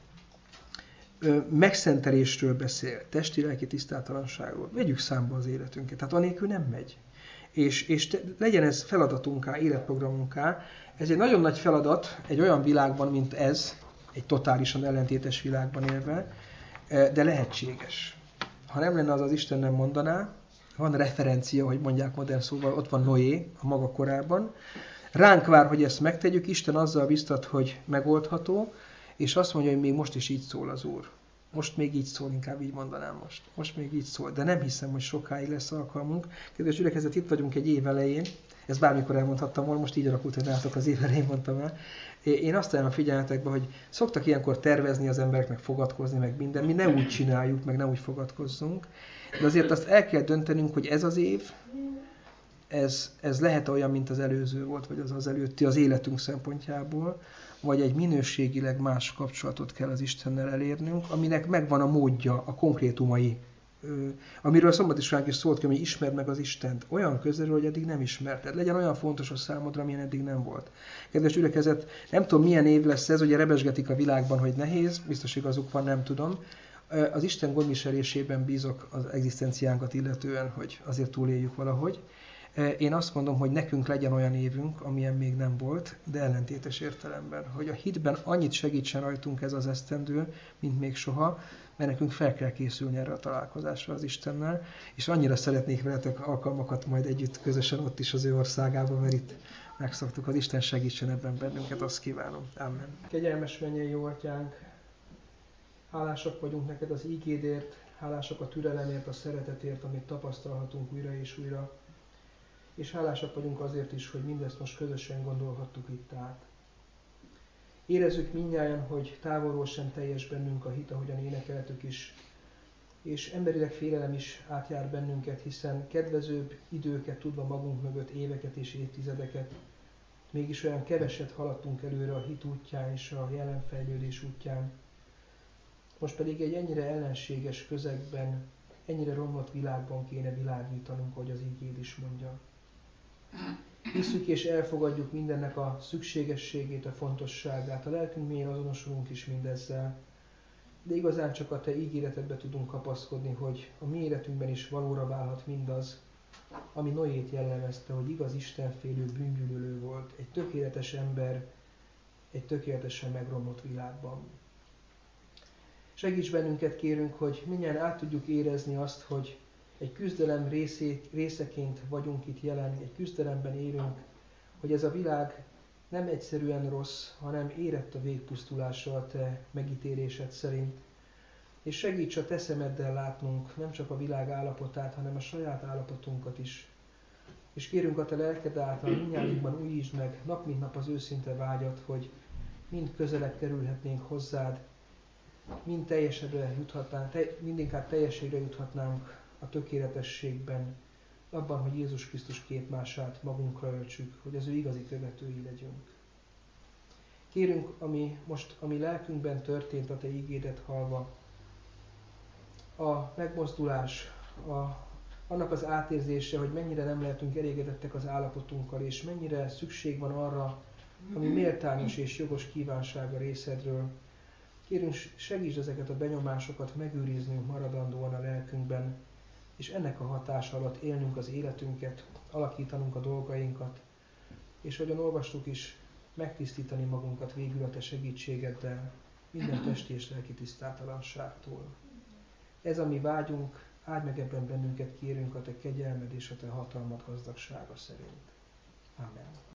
ö, megszentelésről beszél, testi-lelki tisztátalanságról. Vegyük számba az életünket, tehát anélkül nem megy. És, és te, legyen ez feladatunká, életprogramunká. Ez egy nagyon nagy feladat egy olyan világban, mint ez, egy totálisan ellentétes világban élve, de lehetséges. Ha nem lenne az, az Isten nem mondaná, van referencia, hogy mondják modern szóval, ott van Noé a maga korában. Ránk vár, hogy ezt megtegyük, Isten azzal biztat, hogy megoldható, és azt mondja, hogy még most is így szól az Úr. Most még így szól, inkább így mondanám most. Most még így szól, de nem hiszem, hogy sokáig lesz alkalmunk. Kedves gyülekezet, itt vagyunk egy év elején, ezt bármikor elmondhattam volna, most így alakult, hogy nálatok az év elején mondtam el. Én azt ajánlom a figyelmetekbe, hogy szoktak ilyenkor tervezni az emberek, meg fogadkozni, meg minden. Mi ne úgy csináljuk, meg ne úgy fogadkozzunk. De azért azt el kell döntenünk, hogy ez az év, ez, ez lehet olyan, mint az előző volt, vagy az az előtti az életünk szempontjából, vagy egy minőségileg más kapcsolatot kell az Istennel elérnünk, aminek megvan a módja, a konkrétumai, amiről a szombatisság is szólt, hogy ismerd meg az Istent olyan közelről, hogy eddig nem ismerted. Legyen olyan fontos a számodra, amilyen eddig nem volt. Kedves gyülekezet, nem tudom milyen év lesz ez, ugye rebesgetik a világban, hogy nehéz, biztos igazuk van, nem tudom. Az Isten gondviselésében bízok az egzisztenciánkat illetően, hogy azért túléljük valahogy. Én azt mondom, hogy nekünk legyen olyan évünk, amilyen még nem volt, de ellentétes értelemben, hogy a hitben annyit segítsen rajtunk ez az esztendő, mint még soha, mert nekünk fel kell készülni erre a találkozásra az Istennel, és annyira szeretnék veletek alkalmakat majd együtt közösen ott is az ő országában, mert itt megszoktuk, az Isten segítsen ebben bennünket, azt kívánom. Amen. Kegyelmes mennyei jó atyánk, hálásak vagyunk neked az ígédért, hálásak a türelemért, a szeretetért, amit tapasztalhatunk újra és újra, és hálásak vagyunk azért is, hogy mindezt most közösen gondolhattuk itt át. Érezzük mindnyájan, hogy távolról sem teljes bennünk a hit, ahogyan énekeltük is, és emberileg félelem is átjár bennünket, hiszen kedvezőbb időket tudva magunk mögött, éveket és évtizedeket, mégis olyan keveset haladtunk előre a hit útján és a jelenfejlődés útján. Most pedig egy ennyire ellenséges közegben, ennyire romlott világban kéne világítanunk, ahogy az ígéd is mondja. Hiszük és elfogadjuk mindennek a szükségességét, a fontosságát, a lelkünk mélyén azonosulunk is mindezzel, de igazán csak a te ígéretedbe tudunk kapaszkodni, hogy a mi életünkben is valóra válhat mindaz, ami Noét jellemezte, hogy igaz istenfélő bűngyűlölő volt, egy tökéletes ember, egy tökéletesen megromlott világban. Segíts bennünket, kérünk, hogy mindjárt át tudjuk érezni azt, hogy egy küzdelem részé, részeként vagyunk itt jelen, egy küzdelemben élünk, hogy ez a világ nem egyszerűen rossz, hanem érett a végpusztulásra a te megítélésed szerint. És segíts a te szemeddel látnunk nem csak a világ állapotát, hanem a saját állapotunkat is. És kérünk a te lelked által mindnyájunkban újítsd meg nap mint nap az őszinte vágyat, hogy mind közelebb kerülhetnénk hozzád, mind teljesedre juthatnánk, te, mindinkább teljességre juthatnánk a tökéletességben, abban, hogy Jézus Krisztus képmását magunkra öltsük, hogy az ő igazi követői legyünk. Kérünk, ami most a mi lelkünkben történt a te ígédet hallva, a megmozdulás, a, annak az átérzése, hogy mennyire nem lehetünk elégedettek az állapotunkkal, és mennyire szükség van arra, ami méltányos és jogos kívánság a részedről. Kérünk, segítsd ezeket a benyomásokat megőriznünk maradandóan a lelkünkben, és ennek a hatása alatt élnünk az életünket, alakítanunk a dolgainkat, és ahogyan olvastuk is, megtisztítani magunkat végül a te segítségeddel minden testi és lelki tisztátalanságtól. Ez a mi vágyunk, áld meg ebben bennünket, kérünk a te kegyelmed és a te hatalmad gazdagsága szerint. Amen.